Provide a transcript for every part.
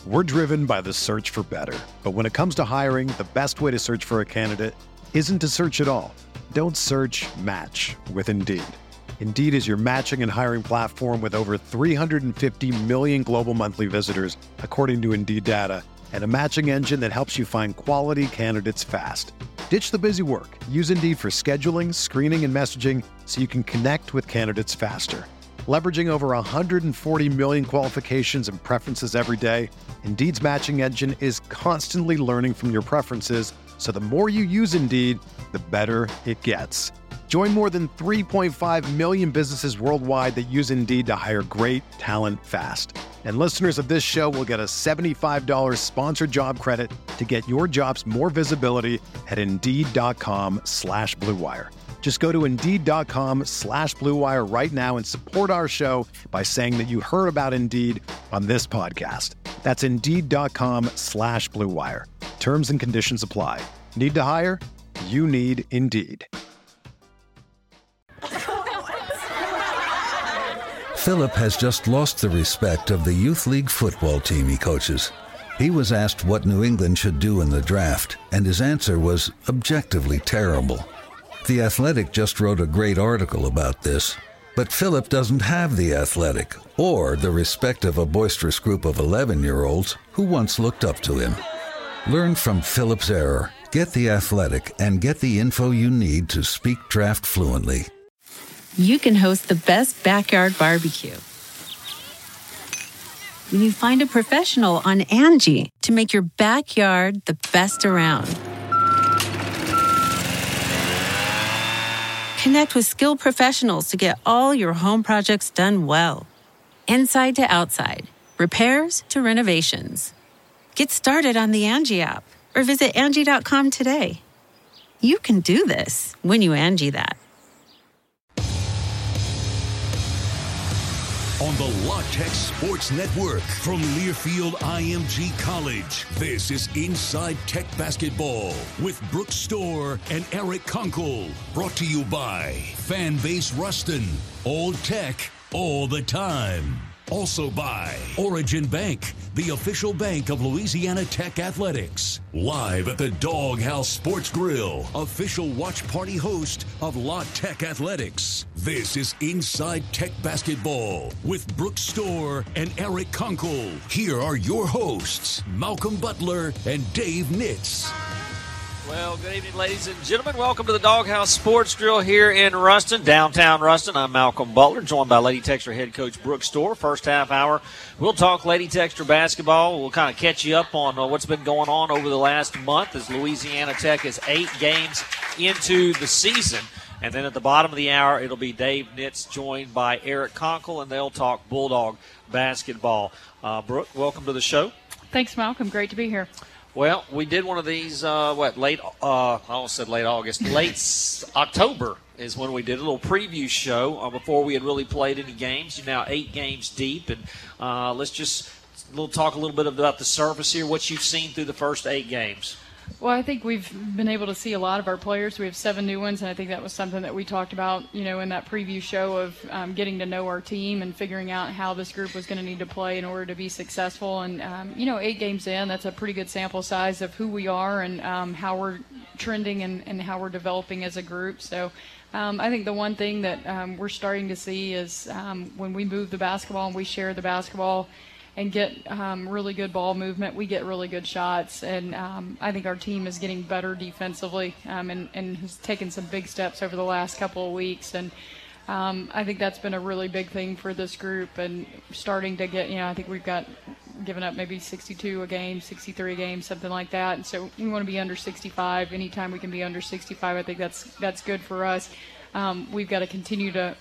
We're driven by the search for better. But when it comes to hiring, the best way to search for a candidate isn't to search at all. Don't search, match with Indeed. Indeed is your matching and hiring platform with over 350 million global monthly visitors, according to Indeed data, and a matching engine that helps you find quality candidates fast. Ditch the busy work. Use Indeed for scheduling, screening, and messaging so you can connect with candidates faster. Leveraging over 140 million qualifications and preferences every day, Indeed's matching engine is constantly learning from your preferences, so the more you use Indeed, the better it gets. Join more than 3.5 million businesses worldwide that use Indeed to hire great talent fast. And listeners of this show will get a $75 sponsored job credit to get your jobs more visibility at Indeed.com/Blue Wire. Just go to Indeed.com/Blue Wire right now and support our show by saying that you heard about Indeed on this podcast. That's Indeed.com/Blue Wire. Terms and conditions apply. Need to hire? You need Indeed. Philip has just lost the respect of the Youth League football team he coaches. He was asked what New England should do in the draft, and his answer was objectively terrible. The Athletic just wrote a great article about this, but Philip doesn't have the Athletic or the respect of a boisterous group of 11-year-olds who once looked up to him. Learn from Philip's error, get the Athletic, and get the info you need to speak draft fluently. You can host the best backyard barbecue when you find a professional on Angie to make your backyard the best around. Connect with skilled professionals to get all your home projects done well. Inside to outside, repairs to renovations. Get started on the Angie app or visit Angie.com today. You can do this when you Angie that. On the La Tech Sports Network from Learfield IMG College, this is Inside Tech Basketball with Brooke Storr and Eric Kunkel. Brought to you by Fanbase Ruston. All tech, all the time. Also by Origin Bank, the official bank of Louisiana Tech Athletics. Live at the Doghouse Sports Grill, official watch party host of La Tech Athletics. This is Inside Tech Basketball with Brooke Storr and Eric Kunkel. Here are your hosts, Malcolm Butler and Dave Nitz. Well, good evening, ladies and gentlemen. Welcome to the Doghouse Sports Grill here in Ruston, downtown Ruston. I'm Malcolm Butler, joined by Lady Texter head coach Brooke Storr. First half hour, we'll talk Lady Texter basketball. We'll kind of catch you up on what's been going on over the last month as Louisiana Tech is 8 games into the season. And then at the bottom of the hour, it'll be Dave Nitz joined by Eric Kunkel, and they'll talk Bulldog basketball. Brooke, welcome to the show. Thanks, Malcolm. Great to be here. Well, we did one of these, late August, late October is when we did a little preview show before we had really played any games. You're now 8 games deep, and let's just talk a little bit about the surface here, what you've seen through the first 8 games. Well, I think we've been able to see a lot of our players. We have 7 new ones, and I think that was something that we talked about, in that preview show of getting to know our team and figuring out how this group was going to need to play in order to be successful. And, 8 games in, that's a pretty good sample size of who we are and how we're trending and how we're developing as a group. So I think the one thing that we're starting to see is when we move the basketball and we share the basketball and get really good ball movement, we get really good shots. And I think our team is getting better defensively and has taken some big steps over the last couple of weeks. And I think that's been a really big thing for this group and starting to get, I think we've given up maybe 62 a game, 63 a game, something like that. And so we want to be under 65. Anytime we can be under 65, I think that's good for us. We've got to continue to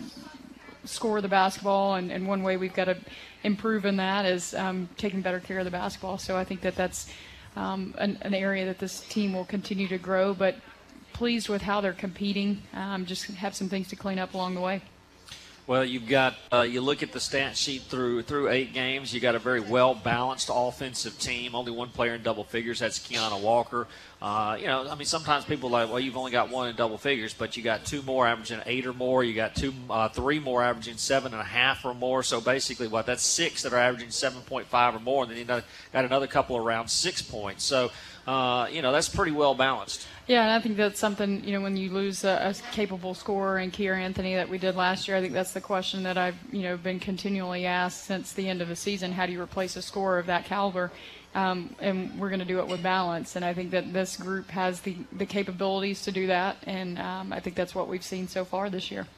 score the basketball, and one way we've got to improve in that is taking better care of the basketball. So I think that's an area that this team will continue to grow, but pleased with how they're competing. Just have some things to clean up along the way. Well, you've got you look at the stat sheet through 8 games. You got a very well balanced offensive team. Only one player in double figures. That's Kiana Walker. Sometimes people are like, well, you've only got one in double figures, but you got 2 more averaging 8 or more. You got 3 more averaging 7.5 or more. So basically, that's 6 that are averaging 7.5 or more, and then you got another couple around 6 points. So that's pretty well balanced. Yeah, and I think that's something, when you lose a capable scorer in Kiera Anthony that we did last year, I think that's the question that I've, been continually asked since the end of the season. How do you replace a scorer of that caliber? And we're going to do it with balance. And I think that this group has the capabilities to do that. And I think that's what we've seen so far this year.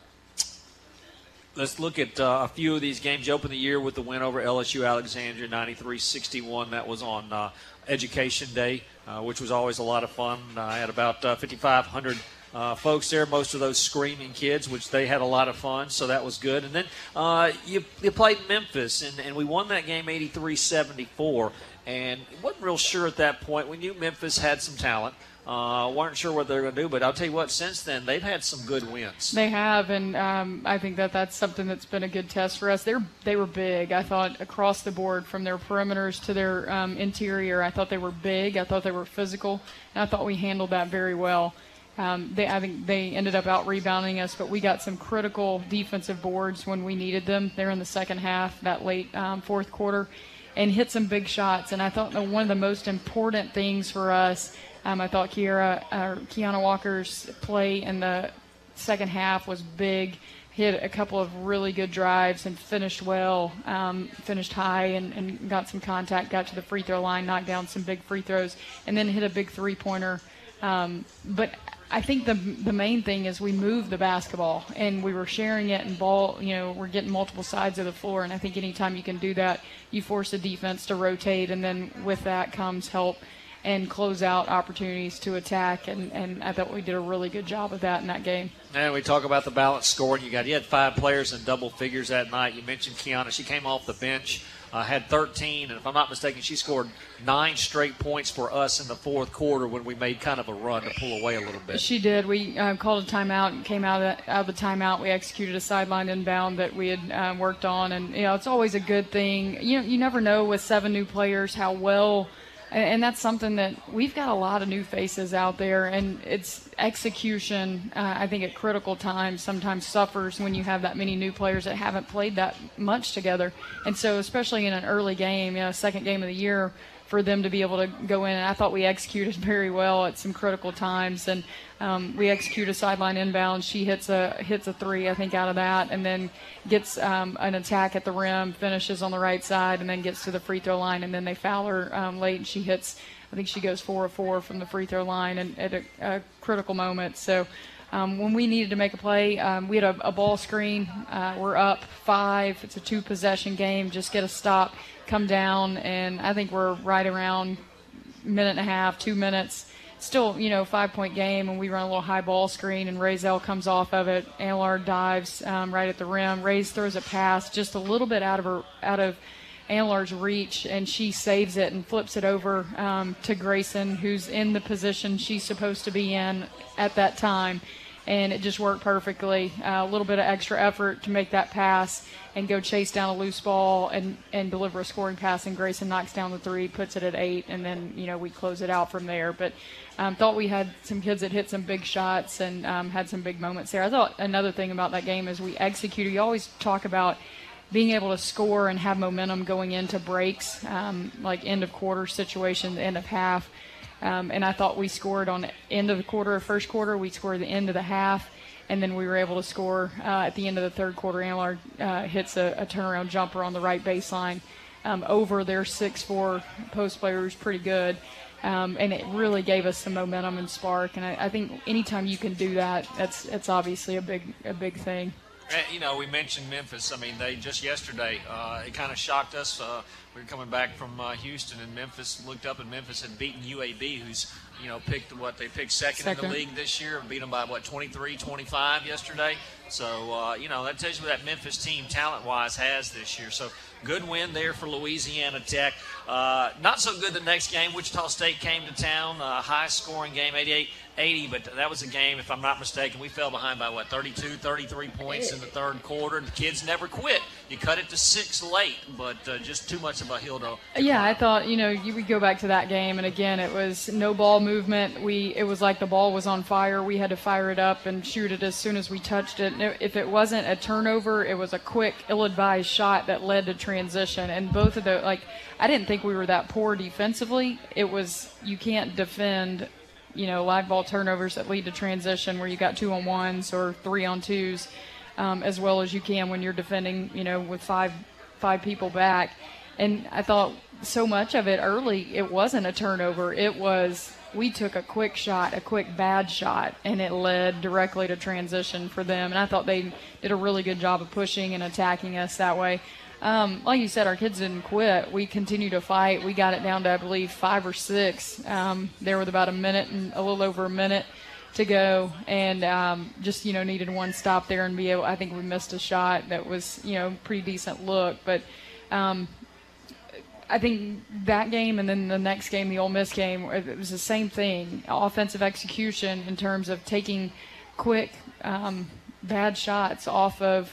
Let's look at a few of these games. You opened the year with the win over LSU Alexandria, 93-61. That was on Education Day, which was always a lot of fun. I had about 5,500 folks there, most of those screaming kids, which they had a lot of fun, so that was good. And then you played Memphis, and we won that game 83-74, and wasn't real sure at that point. We knew Memphis had some talent. Weren't sure what they were going to do, but I'll tell you what, since then, they've had some good wins. They have, and I think that's something that's been a good test for us. They were big, I thought, across the board, from their perimeters to their interior. I thought they were big. I thought they were physical, and I thought we handled that very well. I think they ended up out-rebounding us, but we got some critical defensive boards when we needed them. They're in the second half, that late fourth quarter, and hit some big shots. And I thought one of the most important things for us, I thought Kiana Walker's play in the second half was big. Hit a couple of really good drives and finished well, finished high and got some contact, got to the free throw line, knocked down some big free throws, and then hit a big three-pointer. But I think the main thing is we moved the basketball, and we were sharing it, and we're getting multiple sides of the floor. And I think anytime you can do that, you force the defense to rotate, and then with that comes help and close out opportunities to attack, and I thought we did a really good job of that in that game. And we talk about the balanced scoring. You had 5 players in double figures that night. You mentioned Kiana. She came off the bench, had 13, and if I'm not mistaken, she scored 9 straight points for us in the fourth quarter when we made kind of a run to pull away a little bit. She did. We called a timeout and came out of the timeout. We executed a sideline inbound that we had worked on, and it's always a good thing. You never know with 7 new players how well. And that's something that we've got a lot of new faces out there, and it's execution, I think, at critical times sometimes suffers when you have that many new players that haven't played that much together. And so especially in an early game, second game of the year, for them to be able to go in. And I thought we executed very well at some critical times. And we execute a sideline inbound. She hits a 3, I think, out of that, and then gets an attack at the rim, finishes on the right side, and then gets to the free throw line. And then they foul her late, and she hits, I think she goes 4 of 4 from the free throw line and at a critical moment. So when we needed to make a play, we had a ball screen. We're up 5. It's a 2-possession game. Just get a stop, come down, and I think we're right around minute and a half, 2 minutes. Still, 5-point game, and we run a little high ball screen, and Razel comes off of it. Anlar dives right at the rim. Raze throws a pass just a little bit out of Anlar's reach, and she saves it and flips it over to Grayson, who's in the position she's supposed to be in at that time. And it just worked perfectly. A little bit of extra effort to make that pass and go chase down a loose ball and deliver a scoring pass. And Grayson knocks down the 3, puts it at 8, and then, we close it out from there. But thought we had some kids that hit some big shots and had some big moments there. I thought another thing about that game is we executed. You always talk about being able to score and have momentum going into breaks, like end of quarter situation, end of half. And I thought we scored on the end of the quarter, first quarter. We scored the end of the half, and then we were able to score at the end of the third quarter. Anlar hits a turnaround jumper on the right baseline over their 6'4" post player, who's pretty good. And it really gave us some momentum and spark. And I think anytime you can do that, it's obviously a big thing. We mentioned Memphis. I mean, they just yesterday, it kind of shocked us. We were coming back from Houston, and Memphis looked up, and Memphis had beaten UAB, who's picked second in the league this year, beat them by 23-25 yesterday. So that tells you what that Memphis team talent-wise has this year. So good win there for Louisiana Tech. Not so good the next game. Wichita State came to town, high-scoring game, 88-80, but that was a game, if I'm not mistaken, we fell behind by 32, 33 points in the third quarter. The kids never quit. You cut it to 6 late, but just too much of a hill to Yeah, I thought, you would go back to that game, and again, it was no ball movement. It was like the ball was on fire. We had to fire it up and shoot it as soon as we touched it. If it wasn't a turnover, it was a quick, ill-advised shot that led to transition. And both of those, I didn't think we were that poor defensively. It was, you can't defend, live ball turnovers that lead to transition where you got 2-on-1s or 3-on-2s, as well as you can when you're defending, with five people back. And I thought so much of it early, it wasn't a turnover. It was, we took a quick shot, a quick bad shot, and it led directly to transition for them. And I thought they did a really good job of pushing and attacking us that way. Like you said, our kids didn't quit. We continued to fight. We got it down to, I believe, 5 or 6 there with about a little over a minute to go, and just needed one stop there and be able. I think we missed a shot that was pretty decent look, but I think that game and then the next game, the Ole Miss game, it was the same thing. Offensive execution in terms of taking quick, bad shots off of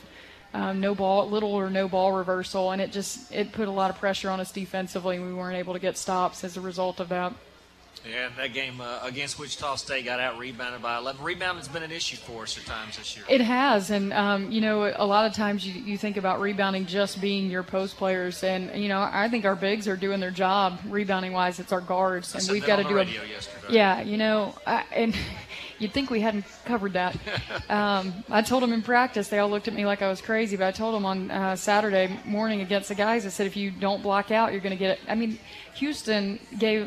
little or no ball reversal, and it put a lot of pressure on us defensively, and we weren't able to get stops as a result of that. Yeah, that game against Wichita State got out-rebounded by 11. Rebounding's been an issue for us at times this year. It has, and, a lot of times you think about rebounding just being your post players, and, I think our bigs are doing their job rebounding-wise. It's our guards, and we've got to do yesterday. Yeah, and you'd think we hadn't covered that. I told them in practice, they all looked at me like I was crazy, but I told them on Saturday morning against the guys, I said, if you don't block out, you're going to get it. I mean, Houston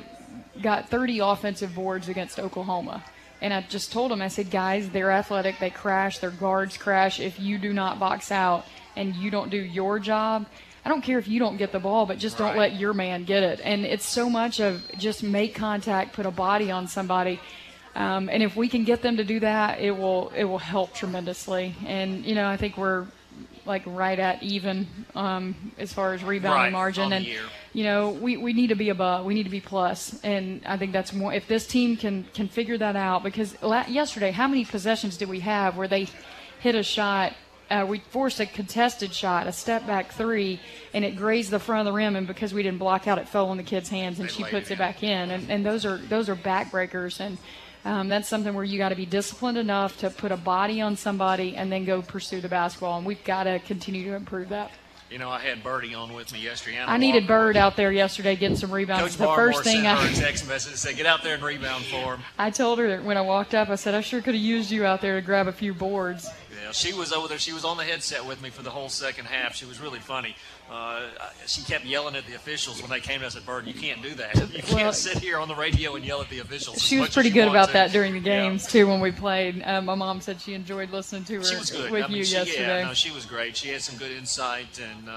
got 30 offensive boards against Oklahoma. And I just told them, I said, guys, they're athletic. They crash. Their guards crash. If you do not box out and you don't do your job, I don't care if you don't get the ball, but just don't let your man get it. And it's so much of just make contact, put a body on somebody. And if we can get them to do that, it will help tremendously. And, I think we're right at even as far as rebounding margin, and we need to be above, we need to be plus, and I think that's more if this team can figure that out. Because yesterday, how many possessions did we have where they hit a shot? We forced a contested shot, a step back 3, and it grazed the front of the rim, and because we didn't block out, it fell in the kid's hands, and she puts it back in, and those are backbreakers. And that's something where you got to be disciplined enough to put a body on somebody and then go pursue the basketball, and we've got to continue to improve that. I had Birdie on with me yesterday. I needed Bird out there yesterday getting some rebounds. Coach Barmore sent her a text message and said, get out there and rebound for him. I told her that when I walked up, I said, I sure could have used you out there to grab a few boards. Yeah, she was over there. She was on the headset with me for the whole second half. She was really funny. She kept yelling at the officials when they came to us. I said, Bird, you can't do that. You can't sit here on the radio and yell at the officials. She was pretty good about that during the games, too, when we played. My mom said she enjoyed listening to her with you yesterday. Yeah, she was great. She had some good insight, and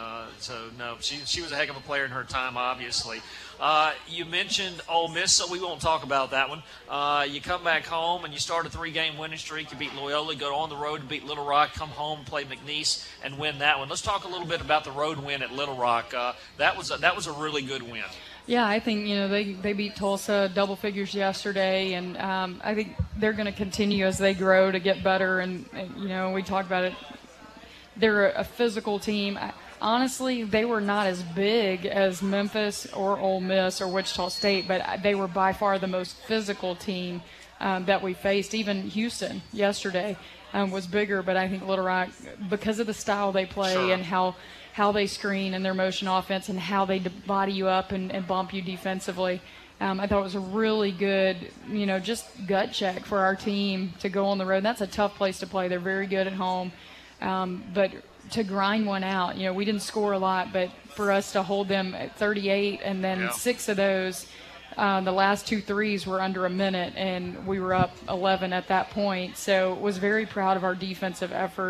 she was a heck of a player in her time, obviously. You mentioned Ole Miss, so we won't talk about that one. You come back home and you start a 3-game winning streak. You beat Loyola, go on the road to beat Little Rock, come home, play McNeese, and win that one. Let's talk a little bit about the road win at Little Rock. That was a really good win. Yeah, I think they beat Tulsa double figures yesterday, and I think they're going to continue as they grow to get better. And we talked about it. They're a physical team. Honestly, they were not as big as Memphis or Ole Miss or Wichita State, but they were by far the most physical team that we faced. Even Houston yesterday was bigger, but I think Little Rock, because of the style they play and how they screen and their motion offense and how they body you up and bump you defensively, I thought it was a really good, just gut check for our team to go on the road. And that's a tough place to play. They're very good at home, but to grind one out. We didn't score a lot, but for us to hold them at 38 and then 6 of those, the last 2 threes were under a minute, and we were up 11 at that point. So was very proud of our defensive effort.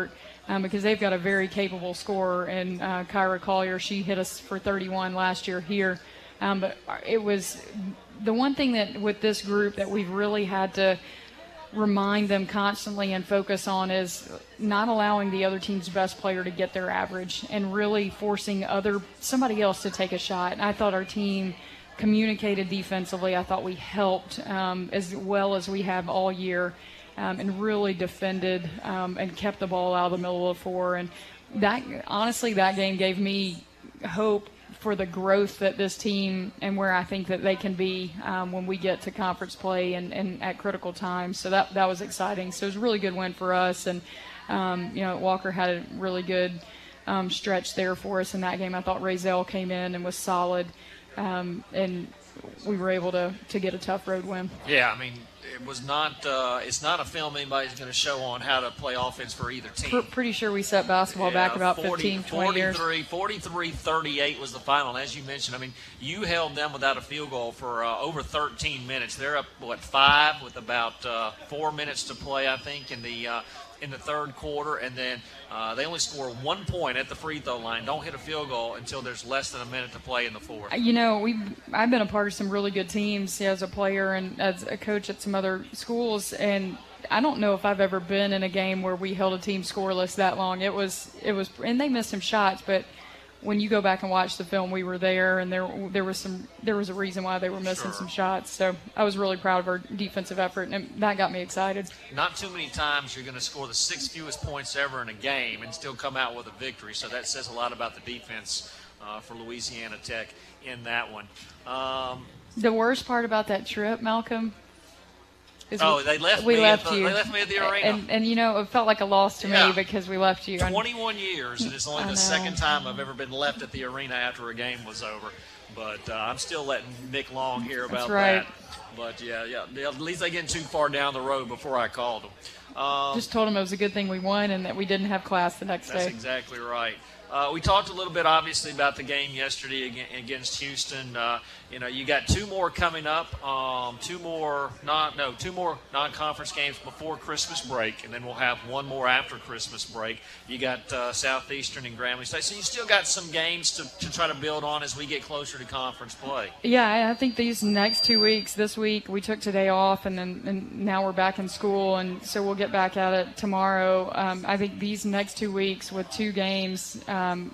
because they've got a very capable scorer in Kyra Collier. She hit us for 31 last year here. But it was the one thing that with this group that we've really had to remind them constantly and focus on is not allowing the other team's best player to get their average and really forcing somebody else to take a shot. And I thought our team communicated defensively. I thought we helped as well as we have all year, and really defended and kept the ball out of the middle of the floor. And that game gave me hope for the growth that this team and where I think that they can be when we get to conference play and at critical times. So that was exciting. So it was a really good win for us. And, Walker had a really good stretch there for us in that game. I thought Razell came in and was solid, and we were able to get a tough road win. Yeah, I mean, it was not. It's not a film anybody's going to show on how to play offense for either team. Pretty sure we set basketball back about 15, 20 years. 43-38 was the final. And as you mentioned, I mean, you held them without a field goal for over 13 minutes. They're up 5 with about 4 minutes to play, I think, in the third quarter, and then they only score 1 point at the free throw line. Don't hit a field goal until there's less than a minute to play in the fourth. I've been a part of some really good teams as a player and as a coach at some other schools, and I don't know if I've ever been in a game where we held a team scoreless that long. It was, and they missed some shots, but when you go back and watch the film, we were there, and there was a reason why they were missing some shots. So I was really proud of our defensive effort, and that got me excited. Not too many times you're going to score the 6th fewest points ever in a game and still come out with a victory. So that says a lot about the defense for Louisiana Tech in that one. The worst part about that trip, Malcolm, is they left me at the arena. And it felt like a loss to me because we left you. 21 years, and it's only the second time I've ever been left at the arena after a game was over. But I'm still letting Mick Long hear about that. But, yeah, at least they get too far down the road before I called them. Just told them it was a good thing we won and that we didn't have class the next day. That's exactly right. We talked a little bit, obviously, about the game yesterday against Houston. You got 2 more coming up, 2 more non-conference games before Christmas break, and then we'll have 1 more after Christmas break. You got Southeastern and Grambling State, so you still got some games to try to build on as we get closer to conference play. Yeah, I think these next 2 weeks, this week we took today off, and now we're back in school, and so we'll get back at it tomorrow. I think these next 2 weeks with 2 games,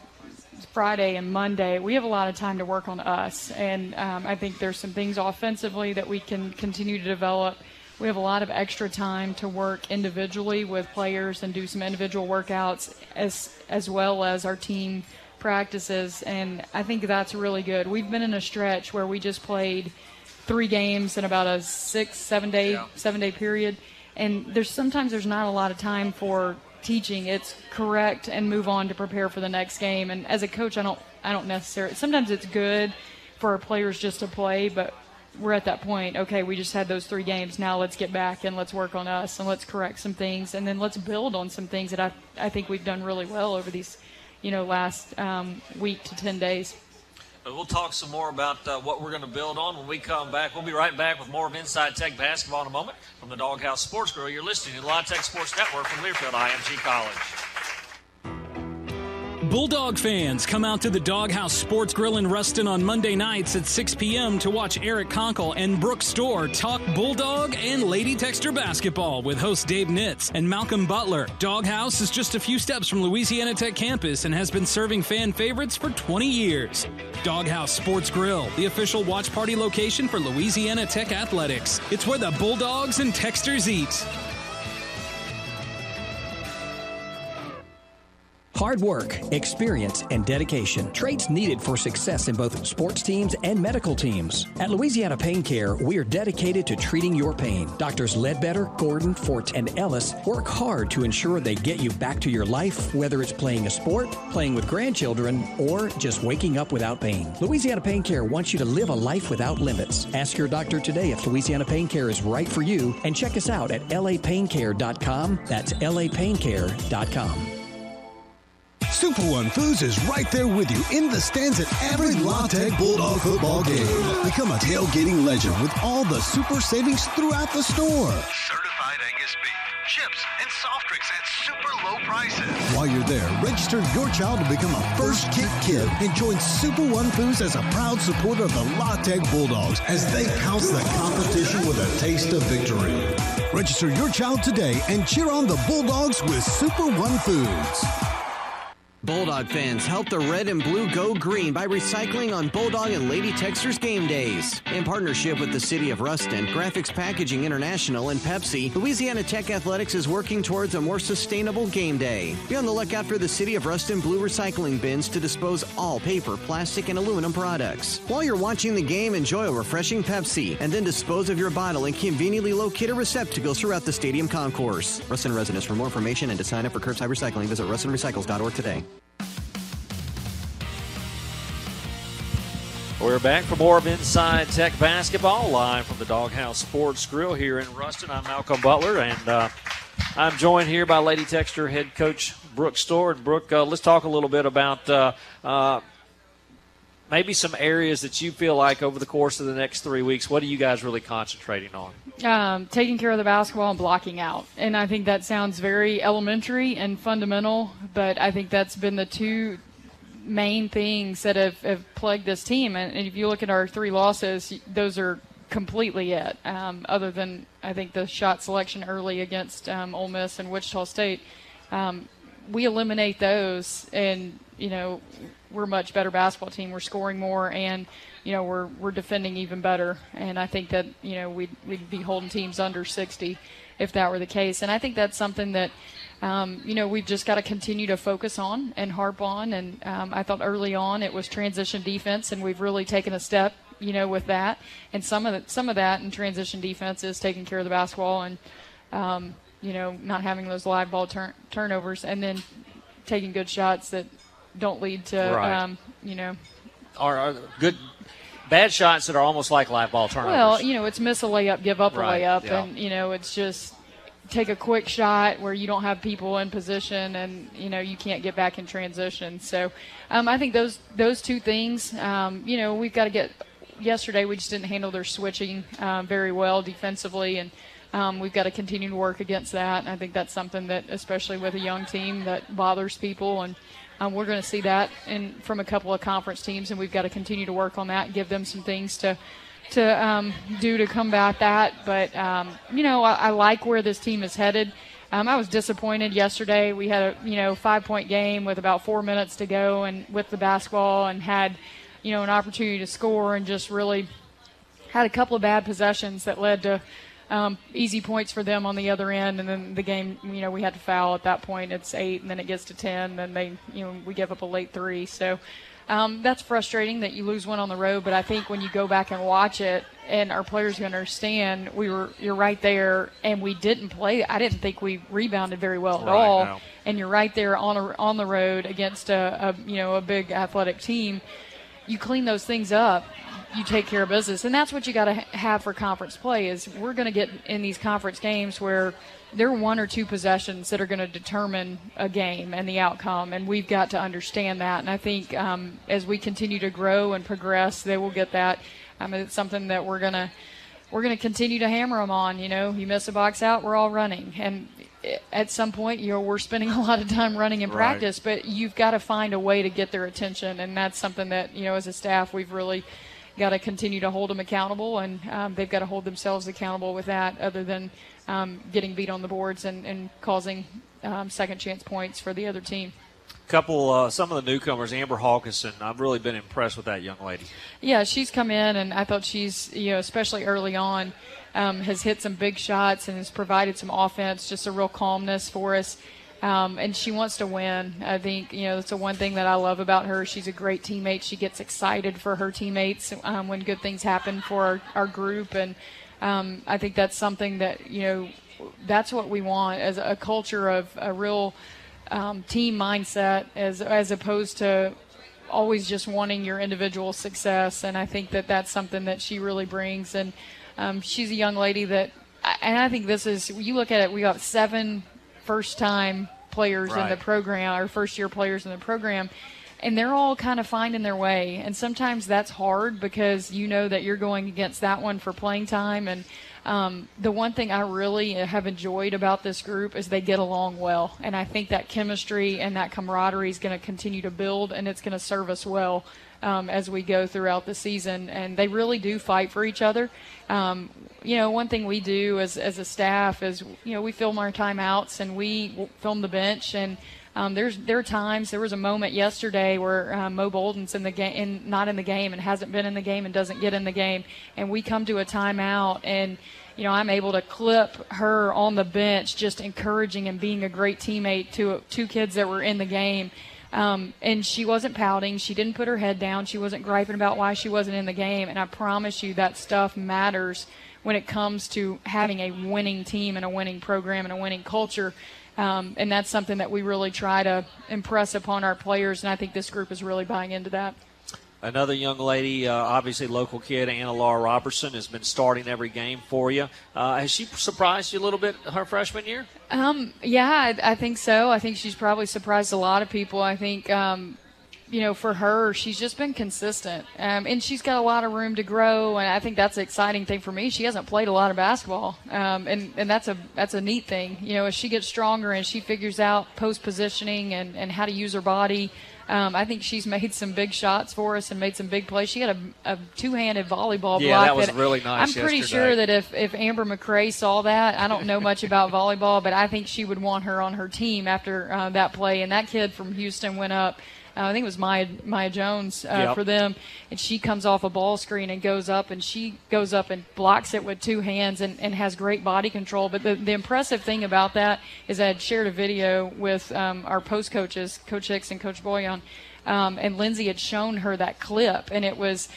Friday and Monday, we have a lot of time to work on us, and I think there's some things offensively that we can continue to develop. We have a lot of extra time to work individually with players and do some individual workouts as well as our team practices, and I think that's really good. We've been in a stretch where we just played 3 games in about a 7 day period, and there's not a lot of time for teaching. It's correct and move on to prepare for the next game. And as a coach, I don't necessarily, sometimes it's good for our players just to play, but we're at that point, okay, we just had those 3 games, now let's get back and let's work on us and let's correct some things, and then let's build on some things that I think we've done really well over these last week to 10 days. We'll talk some more about what we're going to build on when we come back. We'll be right back with more of Inside Tech Basketball in a moment. From the Doghouse Sports Grill, you're listening to the La Tech Sports Network from Learfield IMG College. Bulldog fans, come out to the Doghouse Sports Grill in Ruston on Monday nights at 6 p.m. to watch Eric Conkle and Brooke Storr talk Bulldog and Lady Texter basketball with host Dave Nitz and Malcolm Butler. Doghouse is just a few steps from Louisiana Tech campus and has been serving fan favorites for 20 years. Doghouse Sports Grill, the official watch party location for Louisiana Tech athletics. It's where the Bulldogs and Texters eat. Hard work, experience, and dedication. Traits needed for success in both sports teams and medical teams. At Louisiana Pain Care, we are dedicated to treating your pain. Doctors Ledbetter, Gordon, Fort, and Ellis work hard to ensure they get you back to your life, whether it's playing a sport, playing with grandchildren, or just waking up without pain. Louisiana Pain Care wants you to live a life without limits. Ask your doctor today if Louisiana Pain Care is right for you, and check us out at lapaincare.com. That's lapaincare.com. Super One Foods is right there with you in the stands at every La Tech Bulldog football game. Become a tailgating legend with all the super savings throughout the store. Certified Angus beef, chips, and soft drinks at super low prices. While you're there, register your child to become a First Kick Kid and join Super One Foods as a proud supporter of the La Tech Bulldogs as they pounce the competition with a taste of victory. Register your child today and cheer on the Bulldogs with Super One Foods. Bulldog fans, help the red and blue go green by recycling on Bulldog and Lady Techsters game days. In partnership with the City of Ruston, Graphics Packaging International, and Pepsi, Louisiana Tech Athletics is working towards a more sustainable game day. Be on the lookout for the City of Ruston blue recycling bins to dispose all paper, plastic, and aluminum products. While you're watching the game, enjoy a refreshing Pepsi, and then dispose of your bottle in conveniently located receptacles throughout the stadium concourse. Ruston residents, for more information and to sign up for curbside recycling, visit rustonrecycles.org today. We're back for more of Inside Tech Basketball, live from the Doghouse Sports Grill here in Ruston. I'm Malcolm Butler, and I'm joined here by Lady Techster head coach Brooke Storr. And Brooke, let's talk a little bit about maybe some areas that you feel like over the course of the next 3 weeks, what are you guys really concentrating on? Taking care of the basketball and blocking out. And I think that sounds very elementary and fundamental, but I think that's been the two main things that have plagued this team. And if you look at our 3 losses, those are completely it. Other than, I think, the shot selection early against Ole Miss and Wichita State. We eliminate those, and, we're a much better basketball team. We're scoring more, and, we're defending even better. And I think that, we'd be holding teams under 60 if that were the case. And I think that's something that, we've just got to continue to focus on and harp on. And I thought early on it was transition defense, and we've really taken a step, with that. And some of that in transition defense is taking care of the basketball and, not having those live ball turnovers, and then taking good shots that don't lead to, right. Are good. Bad shots that are almost like live ball turnovers. Well, it's miss a layup, give up a layup, yeah. And, it's just take a quick shot where you don't have people in position and, you can't get back in transition. So I think those two things, we've got to get – yesterday we just didn't handle their switching very well defensively, and we've got to continue to work against that. And I think that's something that, especially with a young team, that bothers people. And we're going to see that from a couple of conference teams, and we've got to continue to work on that and give them some things to do to combat that. But, I like where this team is headed. I was disappointed yesterday. We had a, 5-point game with about 4 minutes to go and with the basketball, and had, an opportunity to score, and just really had a couple of bad possessions that led to easy points for them on the other end. And then the game, we had to foul at that point. It's 8, and then it gets to 10, and then we give up a late 3. So, that's frustrating that you lose one on the road, but I think when you go back and watch it, and our players understand, you're right there, and we didn't play. I didn't think we rebounded very well at all. No. And you're right there on the road against a big athletic team. You clean those things up, you take care of business, and that's what you got to have for conference play. Is we're going to get in these conference games where there are 1 or 2 possessions that are going to determine a game and the outcome, and we've got to understand that. And I think as we continue to grow and progress, they will get that. It's something that we're going to continue to hammer them on. You miss a box out, we're all running, and at some point, we're spending a lot of time running in practice, but you've got to find a way to get their attention, and that's something that as a staff we've really got to continue to hold them accountable, and they've got to hold themselves accountable with that, other than getting beat on the boards and causing second chance points for the other team. Some of the newcomers, Amber Hawkinson, I've really been impressed with that young lady. Yeah, she's come in, and I thought she's, especially early on, has hit some big shots and has provided some offense, just a real calmness for us. And she wants to win. I think, that's the one thing that I love about her. She's a great teammate. She gets excited for her teammates when good things happen for our group. And I think that's something that, that's what we want, as a culture of a real team mindset, as opposed to always just wanting your individual success. And I think that that's something that she really brings. And she's a young lady that, and I think this is, you look at it, we got 7 first-time players in the program, or first-year players in the program. And they're all kind of finding their way. And sometimes that's hard because you know that you're going against that one for playing time. And the one thing I really have enjoyed about this group is they get along well. And I think that chemistry and that camaraderie is going to continue to build, and it's going to serve us well as we go throughout the season. And they really do fight for each other. One thing we do as a staff is, we film our timeouts and we film the bench. And there are times. There was a moment yesterday where Mo Bolden's in the game, not in the game, and hasn't been in the game and doesn't get in the game, and we come to a timeout, and I'm able to clip her on the bench, just encouraging and being a great teammate to two kids that were in the game. And she wasn't pouting. She didn't put her head down. She wasn't griping about why she wasn't in the game. And I promise you that stuff matters when it comes to having a winning team and a winning program and a winning culture. And that's something that we really try to impress upon our players, and I think this group is really buying into that. Another young lady, obviously local kid, Anna Laura Robertson, has been starting every game for you. Has she surprised you a little bit her freshman year? Yeah, I think so. I think she's probably surprised a lot of people. I think, for her, she's just been consistent. And she's got a lot of room to grow, and I think that's the exciting thing for me. She hasn't played a lot of basketball, and that's a neat thing. As she gets stronger and she figures out post positioning and how to use her body, I think she's made some big shots for us and made some big plays. She had a two-handed volleyball block. Yeah, that was really nice. I'm pretty sure that if Amber McCray saw that, I don't know much about volleyball, but I think she would want her on her team after that play. And that kid from Houston went up. I think it was Maya Jones for them, and she comes off a ball screen and goes up and blocks it with two hands and has great body control. But the impressive thing about that is I had shared a video with our post coaches, Coach Hicks and Coach Boyan, and Lindsay had shown her that clip, and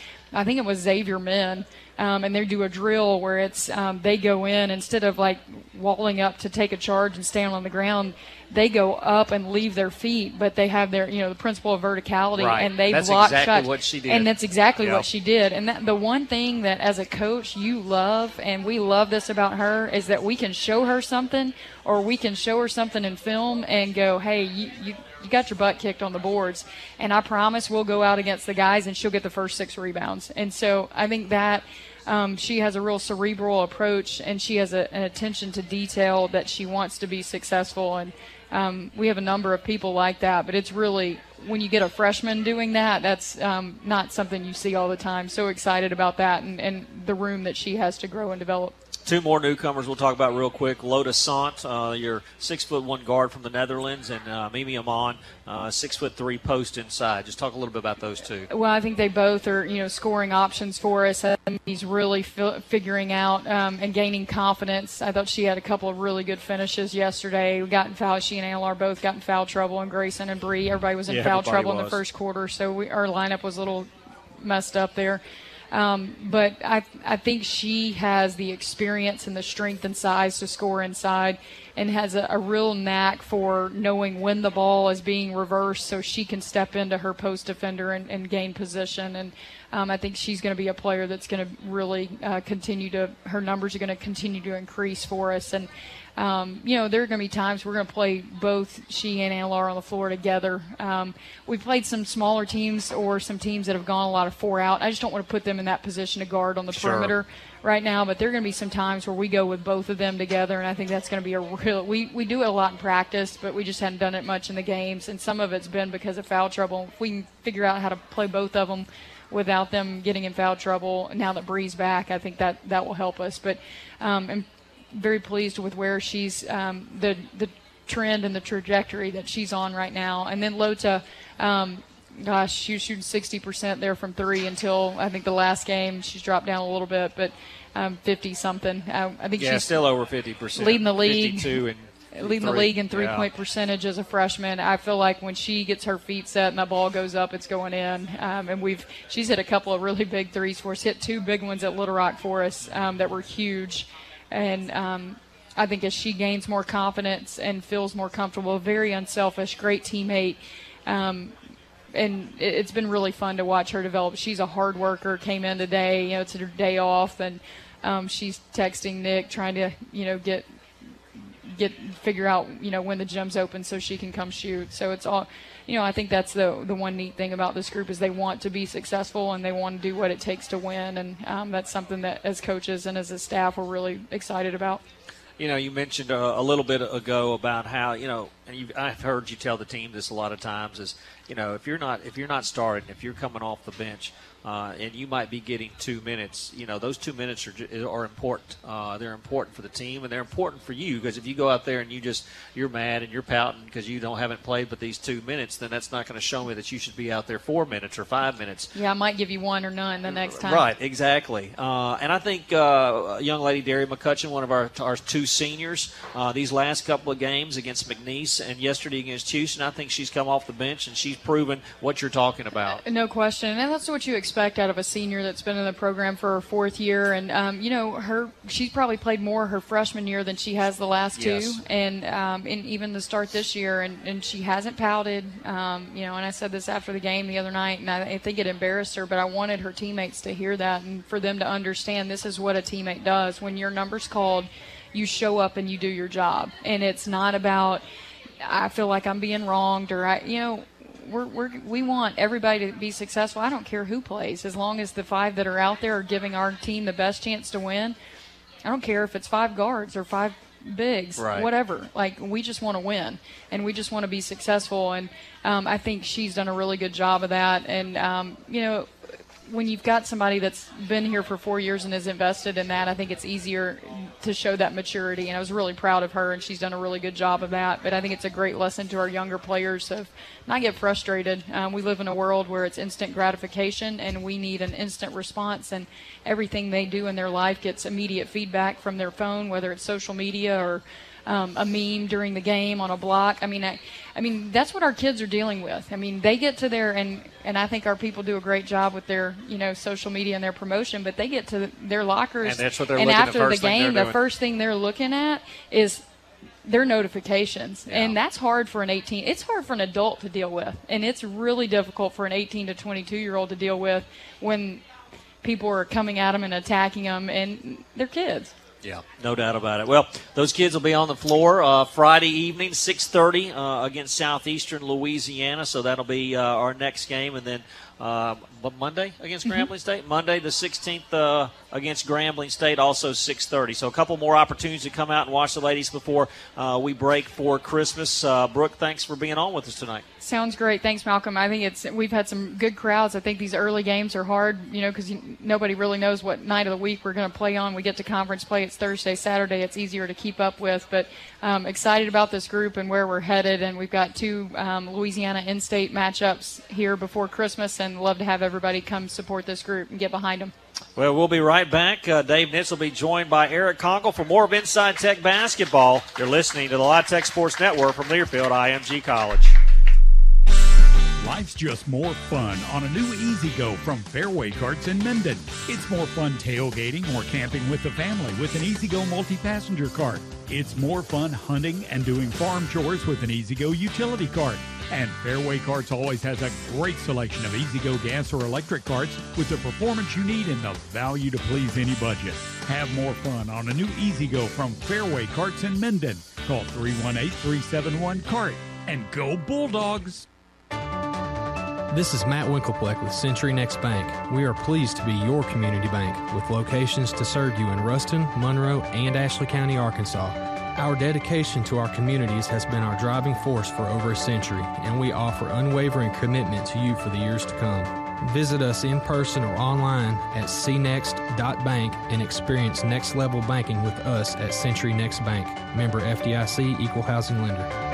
I think it was Xavier Men. And they do a drill where it's they go in, instead of like walling up to take a charge and stand on the ground, they go up and leave their feet, but they have their the principle of verticality, right. And they that's block exactly shots. What she did. And that's exactly what she did. And the one thing that as a coach you love, and we love this about her, is that we can show her something, or we can show her something in film and go, hey, you got your butt kicked on the boards, and I promise we'll go out against the guys and she'll get the first 6 rebounds. And so I think that she has a real cerebral approach, and she has an attention to detail that she wants to be successful. And we have a number of people like that, but it's really, when you get a freshman doing that, that's not something you see all the time. So excited about that and the room that she has to grow and develop. 2 more newcomers we'll talk about real quick. Loda Sant, your 6'1" guard from the Netherlands, and Mimi Amon, 6'3" post inside. Just talk a little bit about those two. Well, I think they both are, scoring options for us. He's really figuring out and gaining confidence. I thought she had a couple of really good finishes yesterday. We got in foul. She and Anlar both got in foul trouble, and Grayson and Bree, everybody was in foul trouble in the first quarter. So our lineup was a little messed up there. But I think she has the experience and the strength and size to score inside, and has a real knack for knowing when the ball is being reversed so she can step into her post defender and gain position. And I think she's going to be a player that's going to really her numbers are going to continue to increase for us. And there are going to be times we're going to play both she and Anna-Laura on the floor together. We played some smaller teams or some teams that have gone a lot of 4 out. I just don't want to put them in that position to guard on the perimeter right now, but there are going to be some times where we go with both of them together, and I think that's going to be a real – we do it a lot in practice, but we just hadn't done it much in the games, and some of it's been because of foul trouble. If we can figure out how to play both of them without them getting in foul trouble, now that Bree's back, I think that will help us. But I'm very pleased with where she's the trend and the trajectory that she's on right now. And then Lota, she was shooting 60% there from 3 until I think the last game. She's dropped down a little bit, but 50-something. I think she's still over 50%. Leading the league. 52 and leading the league in three-point percentage as a freshman. I feel like when she gets her feet set and the ball goes up, it's going in. And she's hit a couple of really big threes for us, hit 2 big ones at Little Rock for us that were huge. And I think as she gains more confidence and feels more comfortable, very unselfish, great teammate. And it's been really fun to watch her develop. She's a hard worker, came in today, it's her day off, and she's texting Nick trying to, get figure out, when the gym's open so she can come shoot. So it's all, I think that's the one neat thing about this group is they want to be successful and they want to do what it takes to win. And that's something that as coaches and as a staff we're really excited about. You mentioned a little bit ago about how, and I've heard you tell the team this a lot of times is, if you're not starting, if you're coming off the bench, and you might be getting 2 minutes, those 2 minutes are important. They're important for the team, and they're important for you, because if you go out there and you're mad and you're pouting because you haven't played but these 2 minutes, then that's not going to show me that you should be out there 4 minutes or 5 minutes. Yeah, I might give you 1 or none the next time. Right, exactly. And I think young lady Derry McCutcheon, one of our 2 seniors, these last couple of games against McNeese and yesterday against Houston, I think she's come off the bench and she's proven what you're talking about. No question, and that's what you expect out of a senior that's been in the program for her 4th year. And she's probably played more her freshman year than she has the last 2, and even to start this year, and she hasn't pouted. And I said this after the game the other night, and I think it embarrassed her, but I wanted her teammates to hear that and for them to understand this is what a teammate does. When your number's called, you show up and you do your job, and it's not about I feel like I'm being wronged or we want everybody to be successful. I don't care who plays, as long as the 5 that are out there are giving our team the best chance to win. I don't care if it's 5 guards or 5 bigs, whatever. Like, we just want to win, and we just want to be successful. And I think she's done a really good job of that. And, when you've got somebody that's been here for 4 years and is invested in that, I think it's easier to show that maturity. And I was really proud of her, and she's done a really good job of that. But I think it's a great lesson to our younger players of not get frustrated. We live in a world where it's instant gratification, and we need an instant response. And everything they do in their life gets immediate feedback from their phone, whether it's social media or a meme during the game on a block. I mean, that's what our kids are dealing with. I mean, they get to their, and I think our people do a great job with their, social media and their promotion, but they get to their lockers, and that's what they're looking after at the game, the first thing they're looking at is their notifications. Yeah. And that's hard for it's hard for an adult to deal with. And it's really difficult for an 18 to 22-year-old to deal with when people are coming at them and attacking them, and they're kids. Yeah, no doubt about it. Well, those kids will be on the floor Friday evening, 6:30 against Southeastern Louisiana. So that'll be our next game. And then Monday against Grambling State. Monday the 16th against Grambling State, also 6:30. So a couple more opportunities to come out and watch the ladies before we break for Christmas. Brooke, thanks for being on with us tonight. Sounds great. Thanks, Malcolm. I think we've had some good crowds. I think these early games are hard, because nobody really knows what night of the week we're going to play on. We get to conference play. It's Thursday, Saturday. It's easier to keep up with. But excited about this group and where we're headed. And we've got 2 Louisiana in-state matchups here before Christmas, and love to have everybody come support this group and get behind them. Well, we'll be right back. Dave Nitz will be joined by Eric Conkle for more of Inside Tech Basketball. You're listening to the Live Tech Sports Network from Learfield IMG College. Life's just more fun on a new E-Z-Go from Fairway Carts in Minden. It's more fun tailgating or camping with the family with an E-Z-Go multi-passenger cart. It's more fun hunting and doing farm chores with an E-Z-Go utility cart. And Fairway Carts always has a great selection of E-Z-Go gas or electric carts with the performance you need and the value to please any budget. Have more fun on a new E-Z-Go from Fairway Carts in Minden. Call 318-371-CART and go Bulldogs! This is Matt Winkelpleck with Century Next Bank. We are pleased to be your community bank with locations to serve you in Ruston, Monroe, and Ashley County, Arkansas. Our dedication to our communities has been our driving force for over a century, and we offer unwavering commitment to you for the years to come. Visit us in person or online at cnext.bank and experience next-level banking with us at Century Next Bank. Member FDIC, Equal Housing Lender.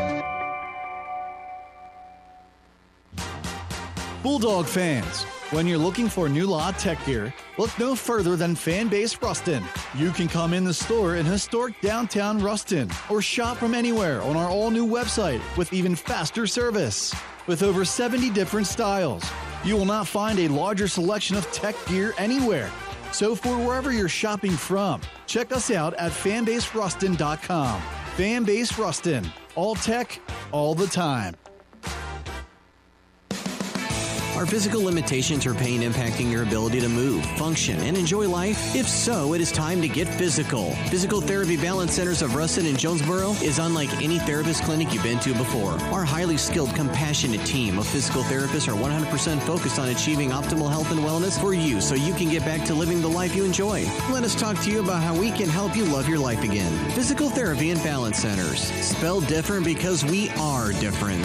Bulldog fans, when you're looking for new La Tech gear, look no further than Fanbase Ruston. You can come in the store in historic downtown Ruston or shop from anywhere on our all-new website with even faster service. With over 70 different styles, you will not find a larger selection of tech gear anywhere. So for wherever you're shopping from, check us out at fanbaseruston.com. Fanbase Ruston, all tech, all the time. Are physical limitations or pain impacting your ability to move, function, and enjoy life? If so, it is time to get physical. Physical Therapy Balance Centers of Ruston and Jonesboro is unlike any therapist clinic you've been to before. Our highly skilled, compassionate team of physical therapists are 100% focused on achieving optimal health and wellness for you so you can get back to living the life you enjoy. Let us talk to you about how we can help you love your life again. Physical Therapy and Balance Centers. Spelled different because we are different.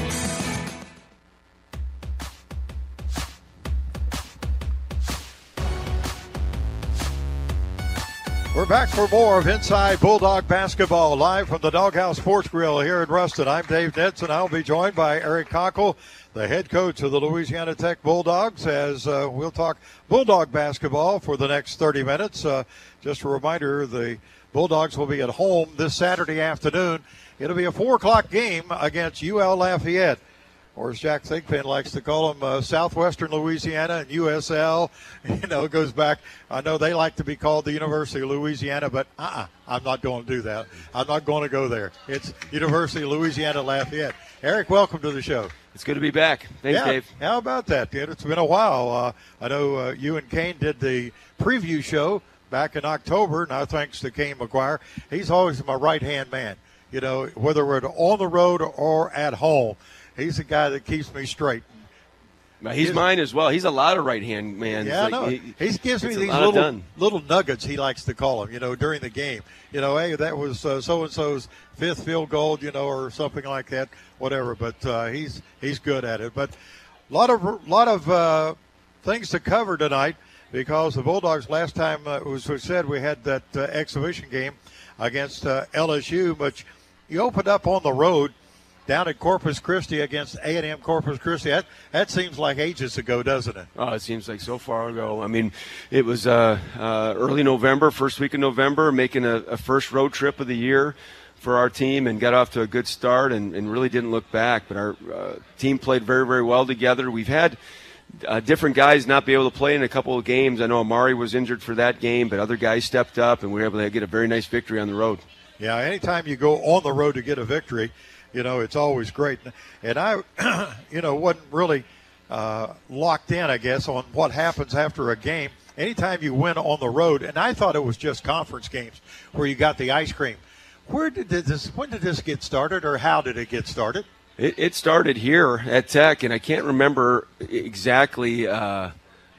We're back for more of Inside Bulldog Basketball, live from the Doghouse Sports Grill here in Ruston. I'm Dave Nitz, and I'll be joined by Eric Conkle, the head coach of the Louisiana Tech Bulldogs, as we'll talk Bulldog basketball for the next 30 minutes. Just a reminder, the Bulldogs will be at home this Saturday afternoon. It'll be a 4 o'clock game against UL Lafayette, or as Jack Thigpen likes to call them, Southwestern Louisiana and USL. You know, it goes back. I know they like to be called the University of Louisiana, but I'm not going to do that. I'm not going to go there. It's University of Louisiana Lafayette. Eric, welcome to the show. It's good to be back. Thanks, Dave. How about that, dude? It's been a while. I know you and Kane did the preview show back in October. Now, thanks to Kane McGuire. He's always my right-hand man, you know, whether we're on the road or at home. He's the guy that keeps me straight. He's mine as well. He's a lot of right-hand man. Yeah, I know. He gives me these little nuggets, he likes to call them, you know, during the game. You know, hey, that was so-and-so's fifth field goal, you know, or something like that, whatever. But he's good at it. But a lot of things to cover tonight because the Bulldogs last time, as we said, we had that exhibition game against LSU. But you opened up on the road down at Corpus Christi against A&M Corpus Christi. That seems like ages ago, doesn't it? Oh, it seems like so far ago. I mean, it was early November, first week of November, making a first road trip of the year for our team and got off to a good start and really didn't look back. But our team played very, very well together. We've had different guys not be able to play in a couple of games. I know Amari was injured for that game, but other guys stepped up, and we were able to get a very nice victory on the road. Yeah, anytime you go on the road to get a victory, you know, it's always great. And I, you know, wasn't really locked in, I guess, on what happens after a game. Anytime you win on the road, and I thought it was just conference games where you got the ice cream. When did this get started, or how did it get started? It started here at Tech, and I can't remember exactly. One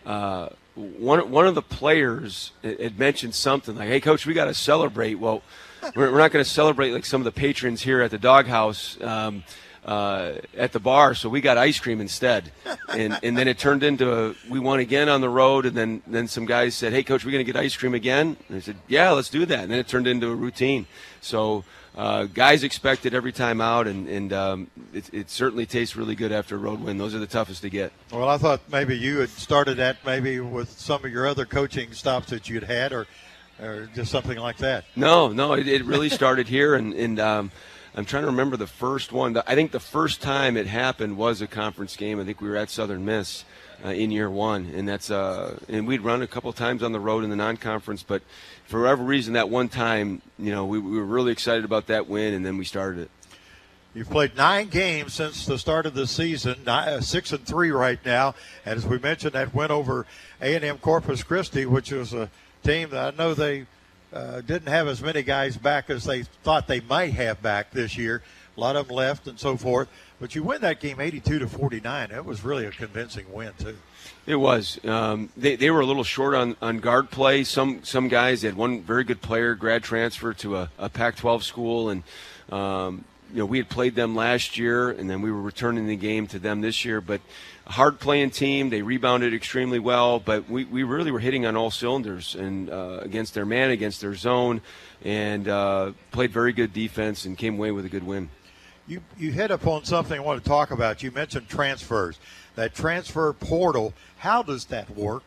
of the players had mentioned something like, "Hey, Coach, we got to celebrate." Well, we're not going to celebrate like some of the patrons here at the Doghouse at the bar, so we got ice cream instead. And then it turned into we won again on the road, and then some guys said, "Hey, Coach, we're going to get ice cream again?" And I said, "Yeah, let's do that." And then it turned into a routine. So guys expect it every time out, and it certainly tastes really good after a road win. Those are the toughest to get. Well, I thought maybe you had started that maybe with some of your other coaching stops that you'd had, or just something like that. No, it really started here, and I'm trying to remember the first one. I think the first time it happened was a conference game. I think we were at Southern Miss in year one, and that's and we'd run a couple of times on the road in the non-conference, but for whatever reason, that one time, you know, we were really excited about that win, and then we started it. You've played 9 games since the start of the season, 6-3 right now, and as we mentioned, that win over A&M Corpus Christi, which was a team that I know they didn't have as many guys back as they thought they might have back this year. A lot of them left and so forth. But you win that game 82-49. It was really a convincing win, too. It was. They were a little short on guard play. Some guys, they had one very good player grad transfer to a Pac-12 school, and you know, we had played them last year, and then we were returning the game to them this year. But a hard-playing team. They rebounded extremely well, but we really were hitting on all cylinders and against their man, against their zone, and played very good defense and came away with a good win. You hit upon something I want to talk about. You mentioned transfers. That transfer portal, how does that work?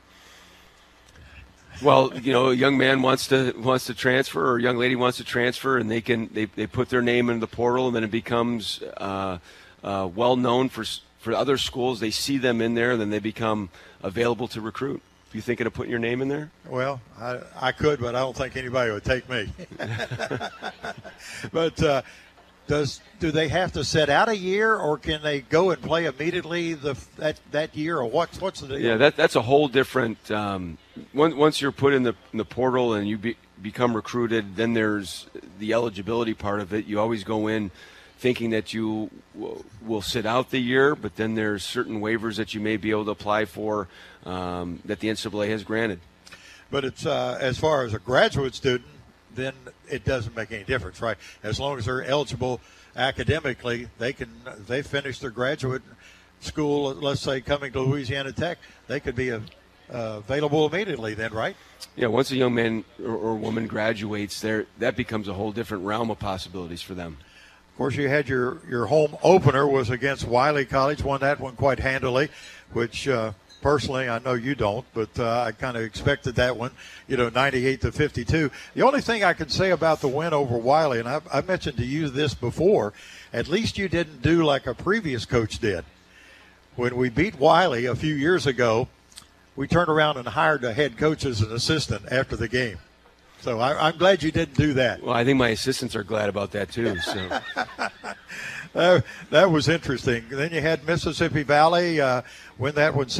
Well, you know, a young man wants to transfer, or a young lady wants to transfer, and they put their name in the portal, and then it becomes well known for other schools. They see them in there, and then they become available to recruit. You thinking of putting your name in there? Well, I could, but I don't think anybody would take me. But Do they have to sit out a year, or can they go and play immediately that year, or what's the deal? Yeah, that's a whole different. Once you're put in the portal and you become recruited, then there's the eligibility part of it. You always go in thinking that you will sit out the year, but then there's certain waivers that you may be able to apply for that the NCAA has granted. But it's as far as a graduate student, then it doesn't make any difference, right? As long as they're eligible academically, they finish their graduate school, let's say coming to Louisiana Tech, they could be available immediately then, right? Yeah, once a young man or woman graduates, that becomes a whole different realm of possibilities for them. Of course, you had your home opener was against Wiley College, won that one quite handily, which personally I know you don't, but I kind of expected that one, 98-52. The only thing I can say about the win over Wiley, and I mentioned to you this before, at least you didn't do like a previous coach did. When we beat Wiley a few years ago, we turned around and hired the head coach as an assistant after the game. So I'm glad you didn't do that. Well, I think my assistants are glad about that too. So that was interesting. Then you had Mississippi Valley win that one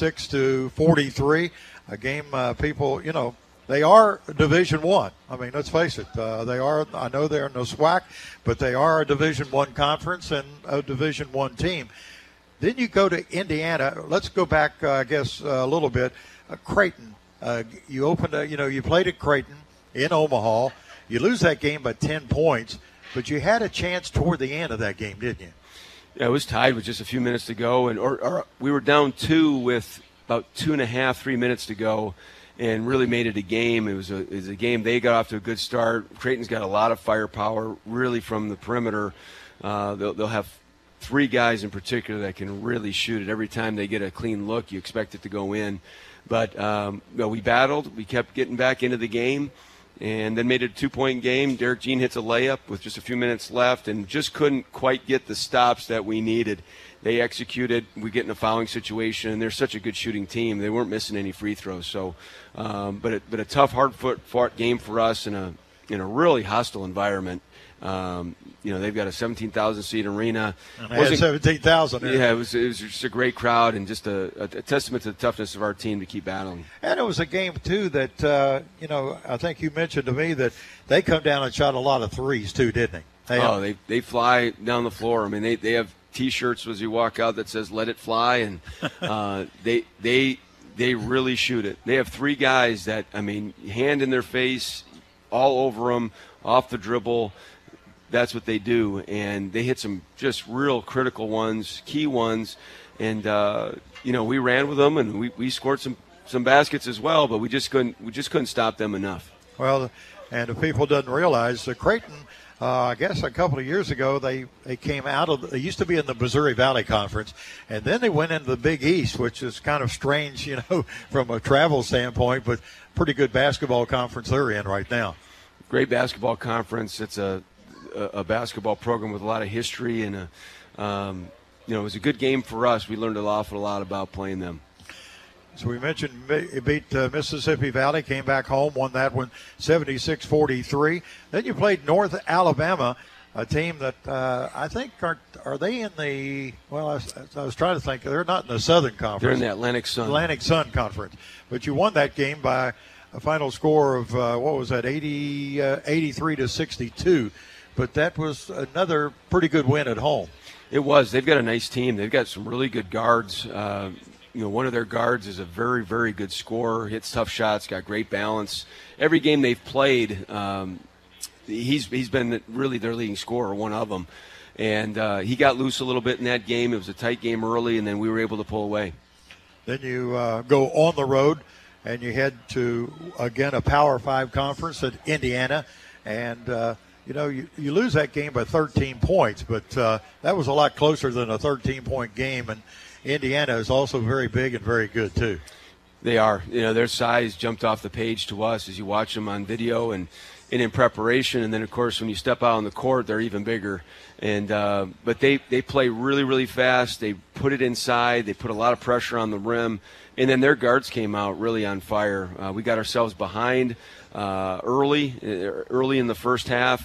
76-43. A game people, they are Division I. I mean, let's face it. They are. I know they're in the SWAC, but they are a Division I conference and a Division I team. Then you go to Indiana. Let's go back, I guess, a little bit. Creighton. You opened. You played at Creighton in Omaha. You lose that game by 10 points, but you had a chance toward the end of that game, didn't you? Yeah, it was tied with just a few minutes to go, and or we were down 2 with about 2.5, 3 minutes to go, and really made it a game. It was a game. They got off to a good start. Creighton's got a lot of firepower, really from the perimeter. They'll have 3 guys in particular that can really shoot it. Every time they get a clean look, you expect it to go in. But we battled. We kept getting back into the game, and then made it a 2-point game. Derek Jean hits a layup with just a few minutes left and just couldn't quite get the stops that we needed. They executed. We get in a fouling situation, and they're such a good shooting team. They weren't missing any free throws. So, but a tough, hard-fought game for us in a really hostile environment. They've got a 17,000-seat arena. And they had 17,000. Yeah, it was just a great crowd and just a testament to the toughness of our team to keep battling. And it was a game, too, that, I think you mentioned to me that they come down and shot a lot of threes, too, didn't they? They fly down the floor. I mean, they have T-shirts as you walk out that says "Let it fly," and they really shoot it. They have 3 guys that, hand in their face, all over them, off the dribble. That's what they do, and they hit some just real critical ones, key ones, and we ran with them, and we scored some baskets as well, but we just couldn't stop them enough. Well, and if people doesn't realize, Creighton, I guess a couple of years ago, they came out of. They used to be in the Missouri Valley Conference, and then they went into the Big East, which is kind of strange, from a travel standpoint, but pretty good basketball conference they're in right now. Great basketball conference. It's a basketball program with a lot of history, and it was a good game for us. We learned an awful lot about playing them. So we mentioned it beat Mississippi Valley, came back home, won that one 76-43. Then you played North Alabama, a team that I think are they in the – well, I was trying to think. They're not in the Southern Conference. They're in the Atlantic Sun. Atlantic Sun Conference. But you won that game by a final score of, 83-62. But that was another pretty good win at home. It was. They've got a nice team. They've got some really good guards. One of their guards is a very, very good scorer, hits tough shots, got great balance. Every game they've played, he's been really their leading scorer, one of them. And he got loose a little bit in that game. It was a tight game early, and then we were able to pull away. Then you go on the road, and you head to, again, a Power 5 conference at Indiana. And you lose that game by 13 points, but that was a lot closer than a 13-point game. And Indiana is also very big and very good, too. They are. Their size jumped off the page to us as you watch them on video and in preparation. And then, of course, when you step out on the court, they're even bigger. And but they play really, really fast. They put it inside. They put a lot of pressure on the rim. And then their guards came out really on fire. We got ourselves behind early in the first half.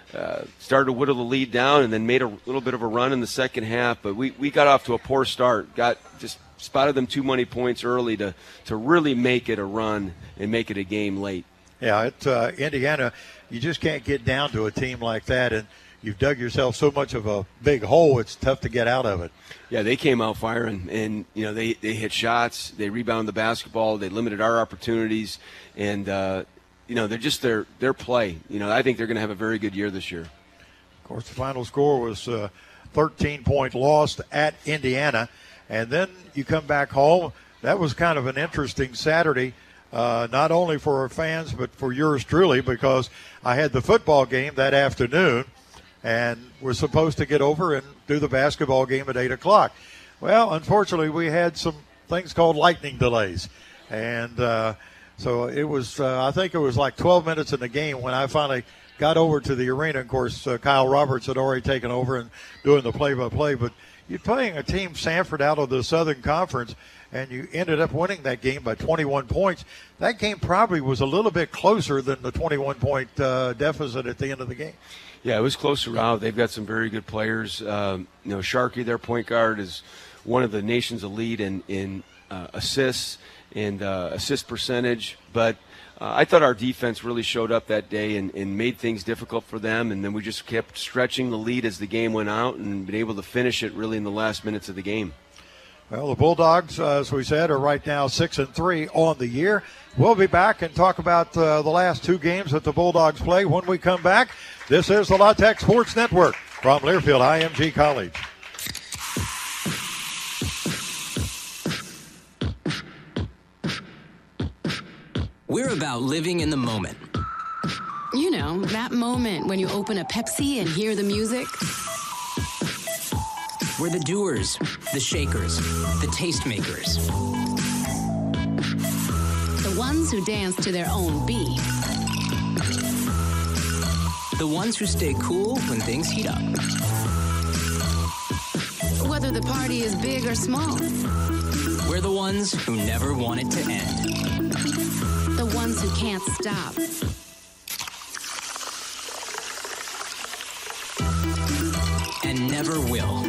started to whittle the lead down and then made a little bit of a run in the second half. But we got off to a poor start, just spotted them too many points early to really make it a run and make it a game late. Yeah, it's Indiana. You just can't get down to a team like that, and you've dug yourself so much of a big hole, it's tough to get out of it. Yeah, they came out firing, and they hit shots, they rebounded the basketball, they limited our opportunities, and they're just their play. I think they're going to have a very good year this year. Of course, the final score was a 13-point loss at Indiana, and then you come back home. That was kind of an interesting Saturday. Not only for our fans, but for yours truly, because I had the football game that afternoon, and we're supposed to get over and do the basketball game at 8 o'clock. Well, unfortunately, we had some things called lightning delays, and so it was, I think it was like 12 minutes in the game when I finally got over to the arena. Of course, Kyle Roberts had already taken over and doing the play-by-play, but you're playing a team, Sanford, out of the Southern Conference, and you ended up winning that game by 21 points. That game probably was a little bit closer than the 21-point deficit at the end of the game. Yeah, it was close throughout. They've got some very good players. Sharkey, their point guard, is one of the nation's elite in assists and assist percentage. But I thought our defense really showed up that day and made things difficult for them, and then we just kept stretching the lead as the game went out and been able to finish it really in the last minutes of the game. Well, the Bulldogs, as we said, are right now 6-3 on the year. We'll be back and talk about the last two games that the Bulldogs play when we come back. This is the La Tech Sports Network from Learfield IMG College. We're about living in the moment. You know, that moment when you open a Pepsi and hear the music. We're the doers, the shakers, the tastemakers. The ones who dance to their own beat. The ones who stay cool when things heat up. Whether the party is big or small. We're the ones who never want it to end. The ones who can't stop. And never will.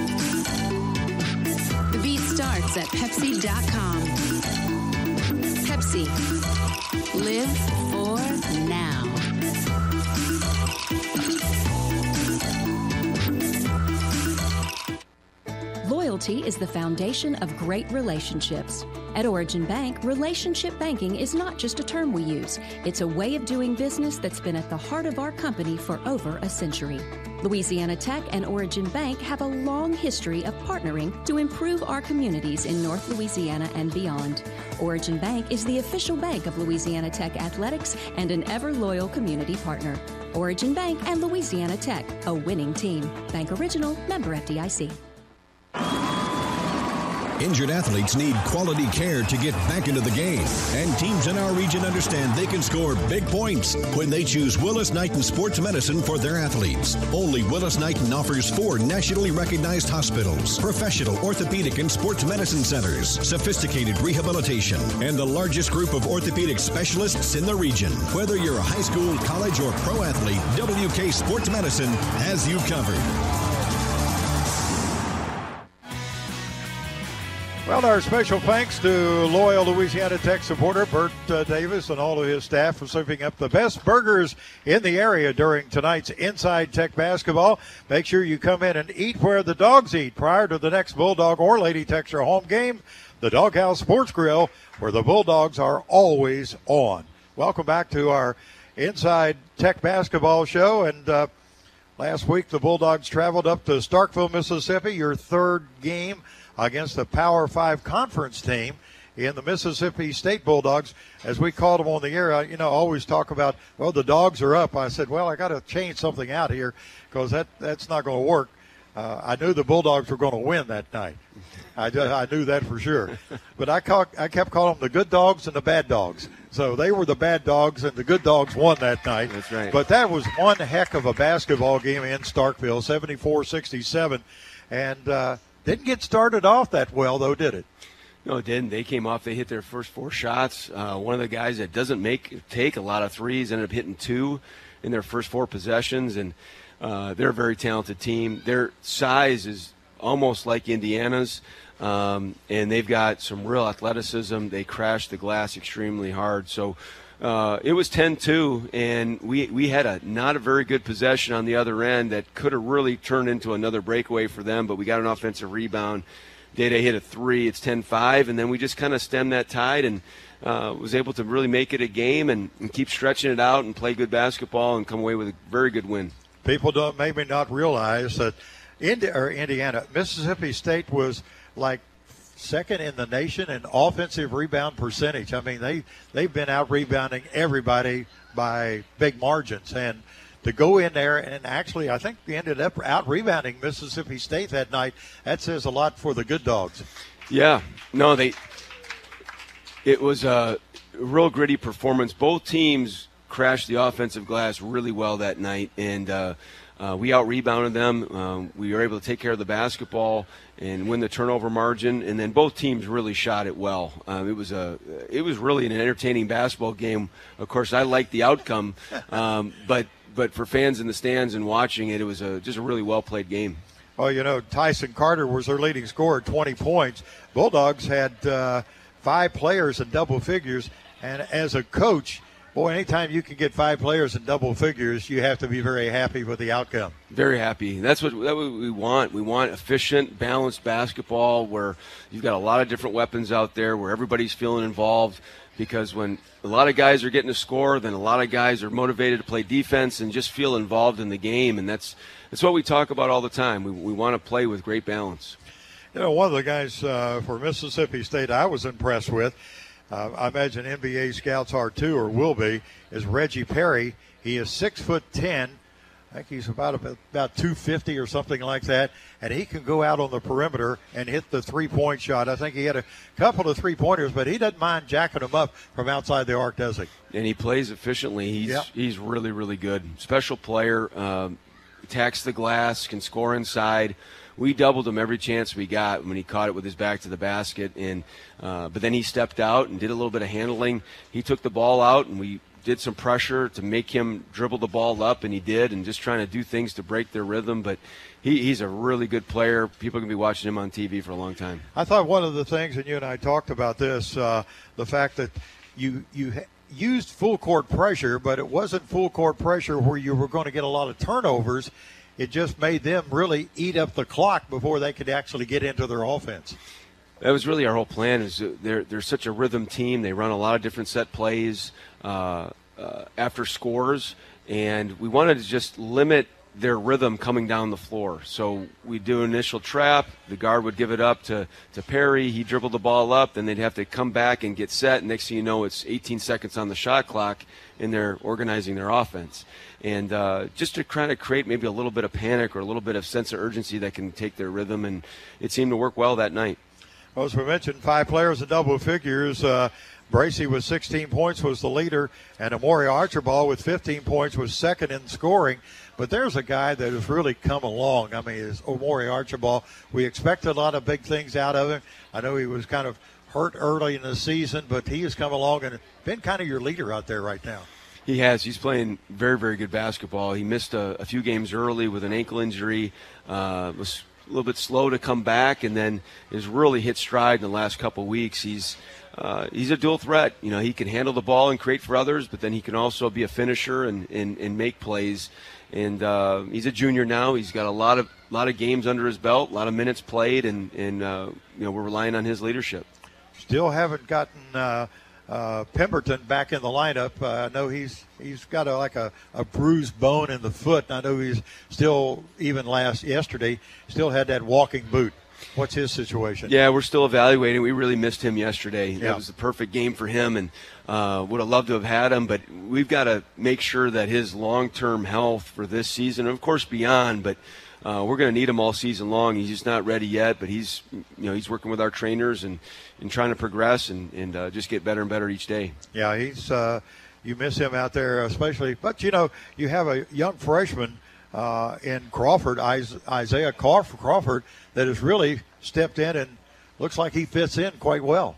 The beat starts at Pepsi.com. Pepsi. Live for now. Loyalty is the foundation of great relationships. At Origin Bank, relationship banking is not just a term we use. It's a way of doing business that's been at the heart of our company for over a century. Louisiana Tech and Origin Bank have a long history of partnering to improve our communities in North Louisiana and beyond. Origin Bank is the official bank of Louisiana Tech Athletics and an ever-loyal community partner. Origin Bank and Louisiana Tech, a winning team. Bank Original, member FDIC. Injured athletes need quality care to get back into the game. And teams in our region understand they can score big points when they choose Willis Knighton Sports Medicine for their athletes. Only Willis Knighton offers 4 nationally recognized hospitals, professional orthopedic and sports medicine centers, sophisticated rehabilitation, and the largest group of orthopedic specialists in the region. Whether you're a high school, college, or pro athlete, WK Sports Medicine has you covered. Well, our special thanks to loyal Louisiana Tech supporter Bert Davis and all of his staff for serving up the best burgers in the area during tonight's Inside Tech basketball. Make sure you come in and eat where the dogs eat prior to the next Bulldog or Lady Techster home game, the Doghouse Sports Grill, where the Bulldogs are always on. Welcome back to our Inside Tech basketball show. And last week the Bulldogs traveled up to Starkville, Mississippi, your third game against the Power 5 conference team in the Mississippi State Bulldogs. As we called them on the air, always talk about, well, the dogs are up. I said, well, I got to change something out here because that's not going to work. I knew the Bulldogs were going to win that night. I knew that for sure. But I kept calling them the good dogs and the bad dogs. So they were the bad dogs, and the good dogs won that night. That's right. But that was one heck of a basketball game in Starkville, 74-67. And didn't get started off that well, though, did it? No, it didn't. They came off. They hit their first 4 shots. One of the guys that doesn't take a lot of threes ended up hitting 2 in their first 4 possessions. And they're a very talented team. Their size is almost like Indiana's, and they've got some real athleticism. They crash the glass extremely hard. So it was 10-2, and we had not a very good possession on the other end that could have really turned into another breakaway for them, but we got an offensive rebound. Dede hit a 3. It's 10-5, and then we just kind of stemmed that tide and was able to really make it a game and keep stretching it out and play good basketball and come away with a very good win. People don't maybe not realize that Indiana, Mississippi State was like second in the nation in offensive rebound percentage. I mean, they've been out rebounding everybody by big margins, and to go in there and actually, I think they ended up out rebounding Mississippi State that night. That says a lot for the good dogs. Yeah, no, it was a real gritty performance. Both teams crashed the offensive glass really well that night, and we out-rebounded them. We were able to take care of the basketball and win the turnover margin, and then both teams really shot it well. It was really an entertaining basketball game. Of course, I liked the outcome, but for fans in the stands and watching it, it was just a really well-played game. Well, Tyson Carter was their leading scorer, 20 points. Bulldogs had 5 players in double figures, and as a coach, boy, anytime you can get 5 players in double figures, you have to be very happy with the outcome. Very happy. That's what we want. We want efficient, balanced basketball where you've got a lot of different weapons out there, where everybody's feeling involved, because when a lot of guys are getting a score, then a lot of guys are motivated to play defense and just feel involved in the game, and that's what we talk about all the time. We want to play with great balance. One of the guys for Mississippi State I was impressed with, I imagine NBA scouts are too, or will be, is Reggie Perry. He is 6'10". I think he's about 250 or something like that, and he can go out on the perimeter and hit the three-point shot. I think he had a couple of three-pointers, but he doesn't mind jacking them up from outside the arc, does he? And he plays efficiently. He's really, really good. Special player, attacks the glass, can score inside. We doubled him every chance we got when he caught it with his back to the basket, and but then he stepped out and did a little bit of handling. He took the ball out, and we did some pressure to make him dribble the ball up, and he did, and just trying to do things to break their rhythm. But he's a really good player. People are going to be watching him on TV for a long time. I thought one of the things, and you and I talked about this, the fact that you used full court pressure, but it wasn't full court pressure where you were going to get a lot of turnovers. It just made them really eat up the clock before they could actually get into their offense. That was really our whole plan. Is they're such a rhythm team. They run a lot of different set plays after scores, and we wanted to just limit their rhythm coming down the floor. So we do an initial trap. The guard would give it up to Perry. He dribbled the ball up. Then they'd have to come back and get set. Next thing you know, it's 18 seconds on the shot clock, and they're organizing their offense. And just to kind of create maybe a little bit of panic or a little bit of sense of urgency that can take their rhythm, and it seemed to work well that night. Well, as we mentioned, 5 players in double figures. Bracey with 16 points was the leader, and Amori Archibald with 15 points was second in scoring. But there's a guy that has really come along. I mean, is Amori Archibald. We expected a lot of big things out of him. I know he was kind of hurt early in the season, but he has come along and been kind of your leader out there right now. He has. He's playing very, very good basketball. He missed a few games early with an ankle injury. Was a little bit slow to come back, and then has really hit stride in the last couple of weeks. He's a dual threat. He can handle the ball and create for others, but then he can also be a finisher and make plays. And he's a junior now. He's got a lot of games under his belt, a lot of minutes played, and we're relying on his leadership. Still haven't gotten Pemberton back in the lineup. I know he's got a bruised bone in the foot. I know he's still, even yesterday, still had that walking boot. What's his situation? Yeah, we're still evaluating. We really missed him yesterday. Yeah. That was the perfect game for him, and would have loved to have had him, but we've got to make sure that his long-term health for this season, and of course beyond, but we're going to need him all season long. He's just not ready yet, but he's working with our trainers and trying to progress and just get better and better each day. Yeah, he's you miss him out there especially. But, you have a young freshman in Crawford, Isaiah Crawford, that has really stepped in and looks like he fits in quite well.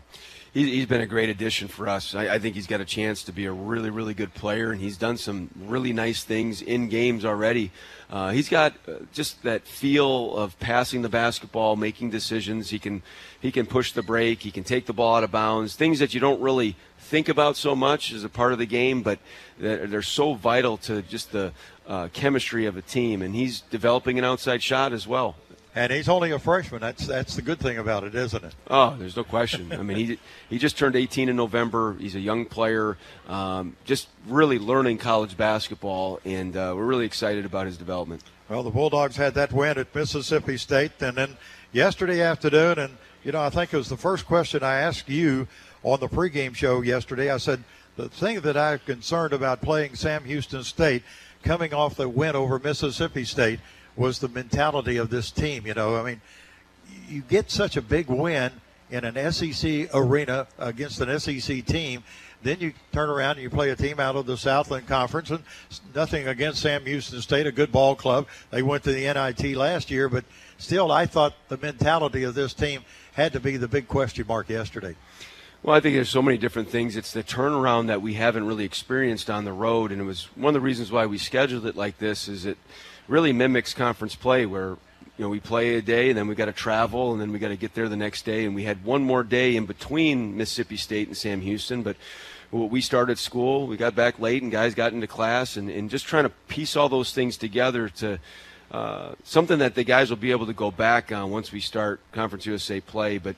He's been a great addition for us. I think he's got a chance to be a really, really good player, and he's done some really nice things in games already. He's got just that feel of passing the basketball, making decisions. He can push the break. He can take the ball out of bounds, things that you don't really think about so much as a part of the game, but they're so vital to just the chemistry of a team. And he's developing an outside shot as well. And he's only a freshman. That's the good thing about it, isn't it? Oh, there's no question. I mean, he just turned 18 in November. He's a young player, just really learning college basketball, and we're really excited about his development. Well, the Bulldogs had that win at Mississippi State, and then yesterday afternoon, and, I think it was the first question I asked you on the pregame show yesterday. I said, the thing that I'm concerned about playing Sam Houston State coming off the win over Mississippi State was the mentality of this team. I mean, you get such a big win in an SEC arena against an SEC team, then you turn around and you play a team out of the Southland Conference, and nothing against Sam Houston State, a good ball club. They went to the NIT last year, but still I thought the mentality of this team had to be the big question mark yesterday. Well, I think there's so many different things. It's the turnaround that we haven't really experienced on the road, and it was one of the reasons why we scheduled it like this. Is it really mimics conference play, where we play a day and then we got to travel and then we got to get there the next day, and we had one more day in between Mississippi State and Sam Houston. But we started school, we got back late, and guys got into class, and just trying to piece all those things together to something that the guys will be able to go back on once we start Conference USA play. But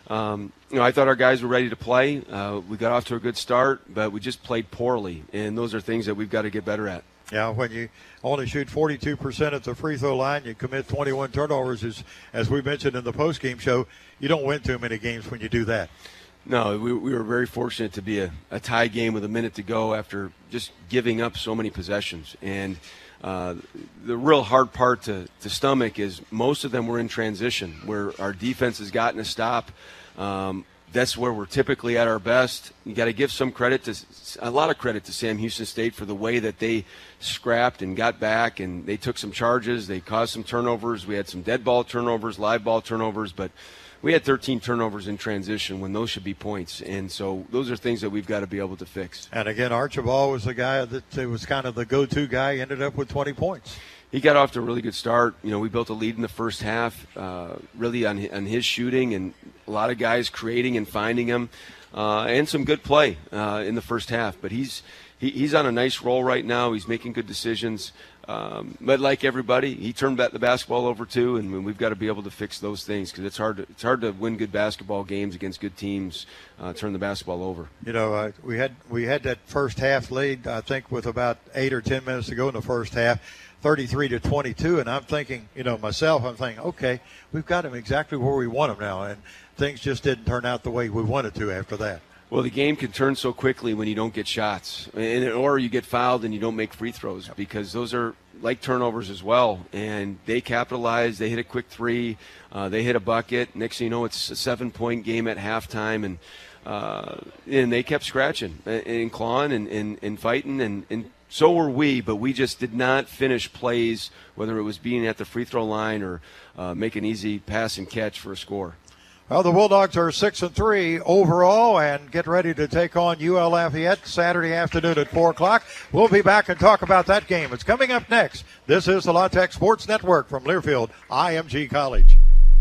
I thought our guys were ready to play. We got off to a good start, but we just played poorly, and those are things that we've got to get better at. Yeah, when you only shoot 42% at the free throw line, you commit 21 turnovers, as we mentioned in the postgame show, you don't win too many games when you do that. No, we were very fortunate to be a tie game with a minute to go after just giving up so many possessions. And the real hard part to stomach is most of them were in transition, where our defense has gotten a stop. That's where we're typically at our best. You got to give a lot of credit to Sam Houston State for the way that they scrapped and got back, and they took some charges. They caused some turnovers. We had some dead ball turnovers, live ball turnovers, but we had 13 turnovers in transition when those should be points. And so those are things that we've got to be able to fix. And again, Archibald was the guy that was kind of the go-to guy, ended up with 20 points. He got off to a really good start. We built a lead in the first half, really on his shooting, and a lot of guys creating and finding him, and some good play in the first half. But he's on a nice roll right now. He's making good decisions. But like everybody, he turned the basketball over too, and we've got to be able to fix those things, because it's hard to win good basketball games against good teams. Turn the basketball over. We had that first half lead, I think, with about 8 or 10 minutes to go in the first half. 33-22, and I'm thinking, okay, we've got him exactly where we want him now, and things just didn't turn out the way we wanted to after that. Well, the game can turn so quickly when you don't get shots, or you get fouled and you don't make free throws, because those are like turnovers as well, and they capitalize. They hit a quick three, they hit a bucket. Next thing you know, it's a 7-point game at halftime, and they kept scratching and clawing and fighting, and so were we, but we just did not finish plays, whether it was being at the free throw line or make an easy pass and catch for a score. Well, the Bulldogs are 6-3 overall and get ready to take on UL Lafayette Saturday afternoon at 4 o'clock. We'll be back and talk about that game. It's coming up next. This is the La Tech Sports Network from Learfield IMG College.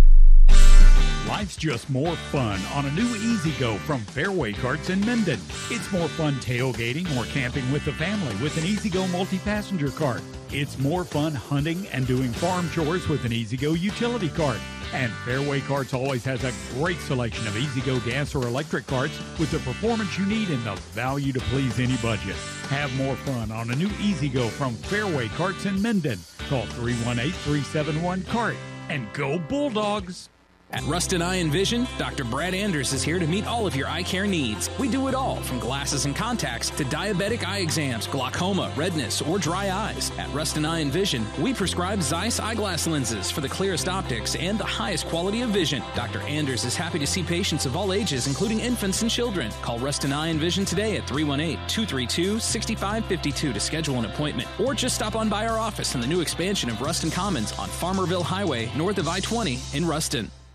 Life's just more fun on a new E-Z-Go from Fairway Carts in Minden. It's more fun tailgating or camping with the family with an E-Z-Go multi-passenger cart. It's more fun hunting and doing farm chores with an E-Z-Go utility cart. And Fairway Carts always has a great selection of E-Z-Go gas or electric carts with the performance you need and the value to please any budget. Have more fun on a new E-Z-Go from Fairway Carts in Minden. Call 318-371-CART and go Bulldogs! At Ruston Eye and Vision, Dr. Brad Anders is here to meet all of your eye care needs. We do it all, from glasses and contacts to diabetic eye exams, glaucoma, redness, or dry eyes. At Ruston Eye and Vision, we prescribe Zeiss eyeglass lenses for the clearest optics and the highest quality of vision. Dr. Anders is happy to see patients of all ages, including infants and children. Call Ruston Eye and Vision today at 318-232-6552 to schedule an appointment, or just stop on by our office in the new expansion of Ruston Commons on Farmerville Highway, north of I-20 in Ruston.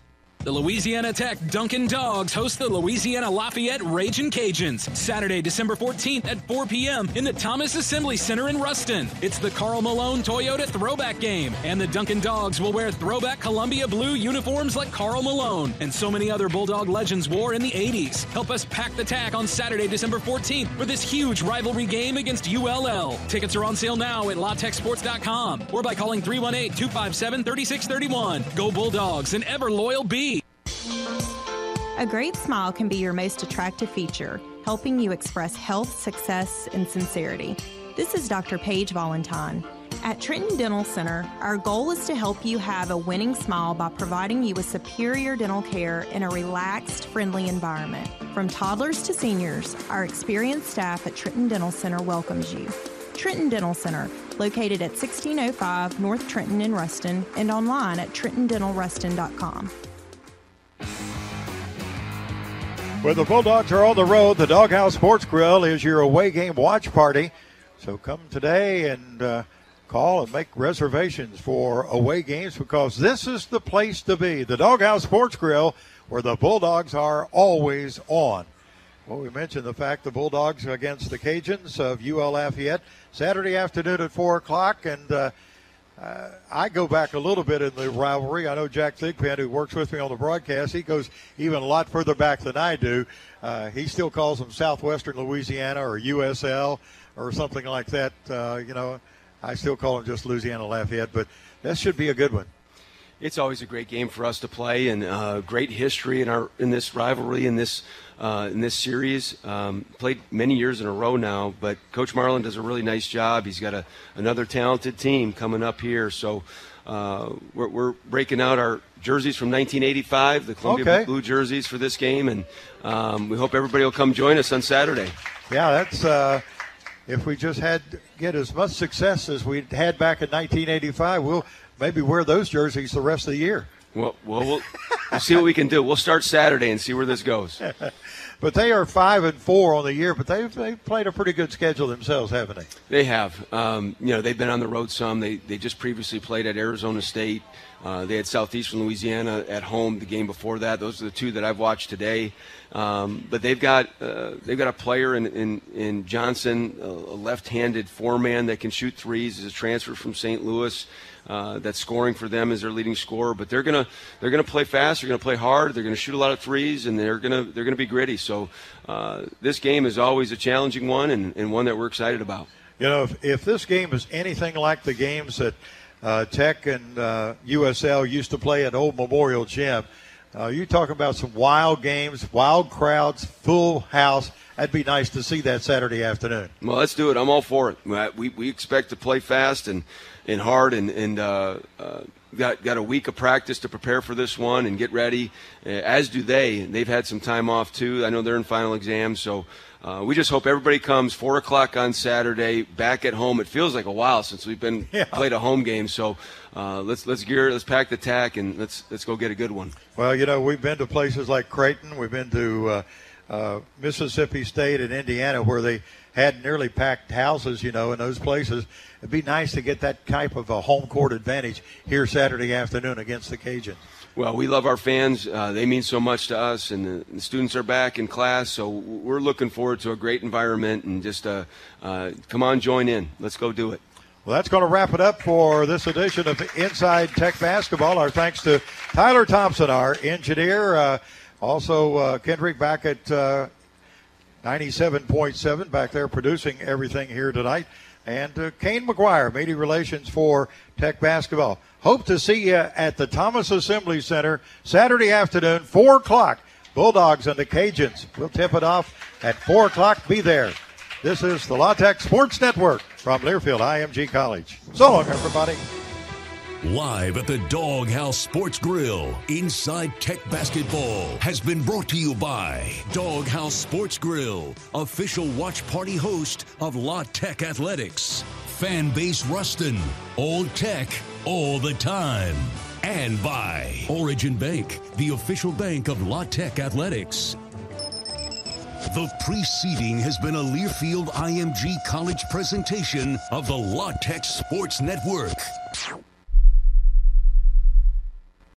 The Louisiana Tech Dunkin' Dogs host the Louisiana Lafayette Ragin' Cajuns Saturday, December 14th at 4 p.m. in the Thomas Assembly Center in Ruston. It's the Karl Malone Toyota throwback game, and the Dunkin' Dogs will wear throwback Columbia blue uniforms like Karl Malone and so many other Bulldog legends wore in the 80s. Help us pack the tack on Saturday, December 14th for this huge rivalry game against ULL. Tickets are on sale now at LaTexSports.com or by calling 318-257-3631. Go Bulldogs, an ever loyal bee. A great smile can be your most attractive feature, helping you express health, success, and sincerity. This is Dr. Paige Valentine. At Trenton Dental Center, our goal is to help you have a winning smile by providing you with superior dental care in a relaxed, friendly environment. From toddlers to seniors, our experienced staff at Trenton Dental Center welcomes you. Trenton Dental Center, located at 1605 North Trenton in Ruston and online at TrentonDentalRuston.com. Where the Bulldogs are on the road, the Doghouse Sports Grill is your away game watch party. So come today and call and make reservations for away games because this is the place to be. The Doghouse Sports Grill, where the Bulldogs are always on. Well, we mentioned the fact the Bulldogs against the Cajuns of UL Lafayette Saturday afternoon at 4 o'clock. And I go back a little bit in the rivalry. I know Jack Thigpen, who works with me on the broadcast, he goes even a lot further back than I do. He still calls them Southwestern Louisiana or USL or something like that. I still call them just Louisiana Lafayette, but that should be a good one. It's always a great game for us to play, and great history in this rivalry, in this series. Played many years in a row now, but Coach Marlin does a really nice job. He's got another talented team coming up here, so we're breaking out our jerseys from 1985, the Columbia Blue jerseys for this game, and we hope everybody will come join us on Saturday. Yeah, that's if we just get as much success as we had back in 1985, we'll maybe wear those jerseys the rest of the year. Well, we'll see what we can do. We'll start Saturday and see where this goes. But they are 5-4 on the year, but they've played a pretty good schedule themselves, haven't they? They have. They've been on the road some. They just previously played at Arizona State. They had Southeastern Louisiana at home the game before that. Those are the two that I've watched today. But they've got a player in Johnson, a left-handed four-man that can shoot threes. Is a transfer from St. Louis. That's scoring for them as their leading scorer, but they're gonna play fast. They're gonna play hard. They're gonna shoot a lot of threes, and they're gonna be gritty. So this game is always a challenging one, and one that we're excited about. If this game is anything like the games that Tech and USL used to play at Old Memorial Gym, you talking about some wild games, wild crowds, full house. That'd be nice to see that Saturday afternoon. Well, let's do it. I'm all for it. We expect to play fast and hard, and got a week of practice to prepare for this one and get ready, as do they. They've had some time off, too. I know they're in final exams, so we just hope everybody comes 4 o'clock on Saturday, back at home. It feels like a while since we've played a home game, so let's pack the tack, and let's go get a good one. Well, we've been to places like Creighton. We've been to Mississippi State and Indiana, where they had nearly packed houses, in those places. It'd be nice to get that type of a home court advantage here Saturday afternoon against the Cajuns. Well, we love our fans. They mean so much to us, and the students are back in class, so we're looking forward to a great environment, and just come on, join in. Let's go do it. Well, that's going to wrap it up for this edition of Inside Tech Basketball. Our thanks to Tyler Thompson, our engineer. Also, Kendrick back at 97.7 back there producing everything here tonight. And Kane McGuire, media relations for Tech Basketball. Hope to see you at the Thomas Assembly Center Saturday afternoon, 4 o'clock. Bulldogs and the Cajuns. We'll tip it off at 4 o'clock. Be there. This is the La Tech Sports Network from Learfield IMG College. So long, everybody. Live at the Doghouse Sports Grill, Inside Tech Basketball has been brought to you by Doghouse Sports Grill, official watch party host of La Tech Athletics. Fan base Ruston, all Tech, all the time. And by Origin Bank, the official bank of La Tech Athletics. The preceding has been a Learfield IMG College presentation of the La Tech Sports Network.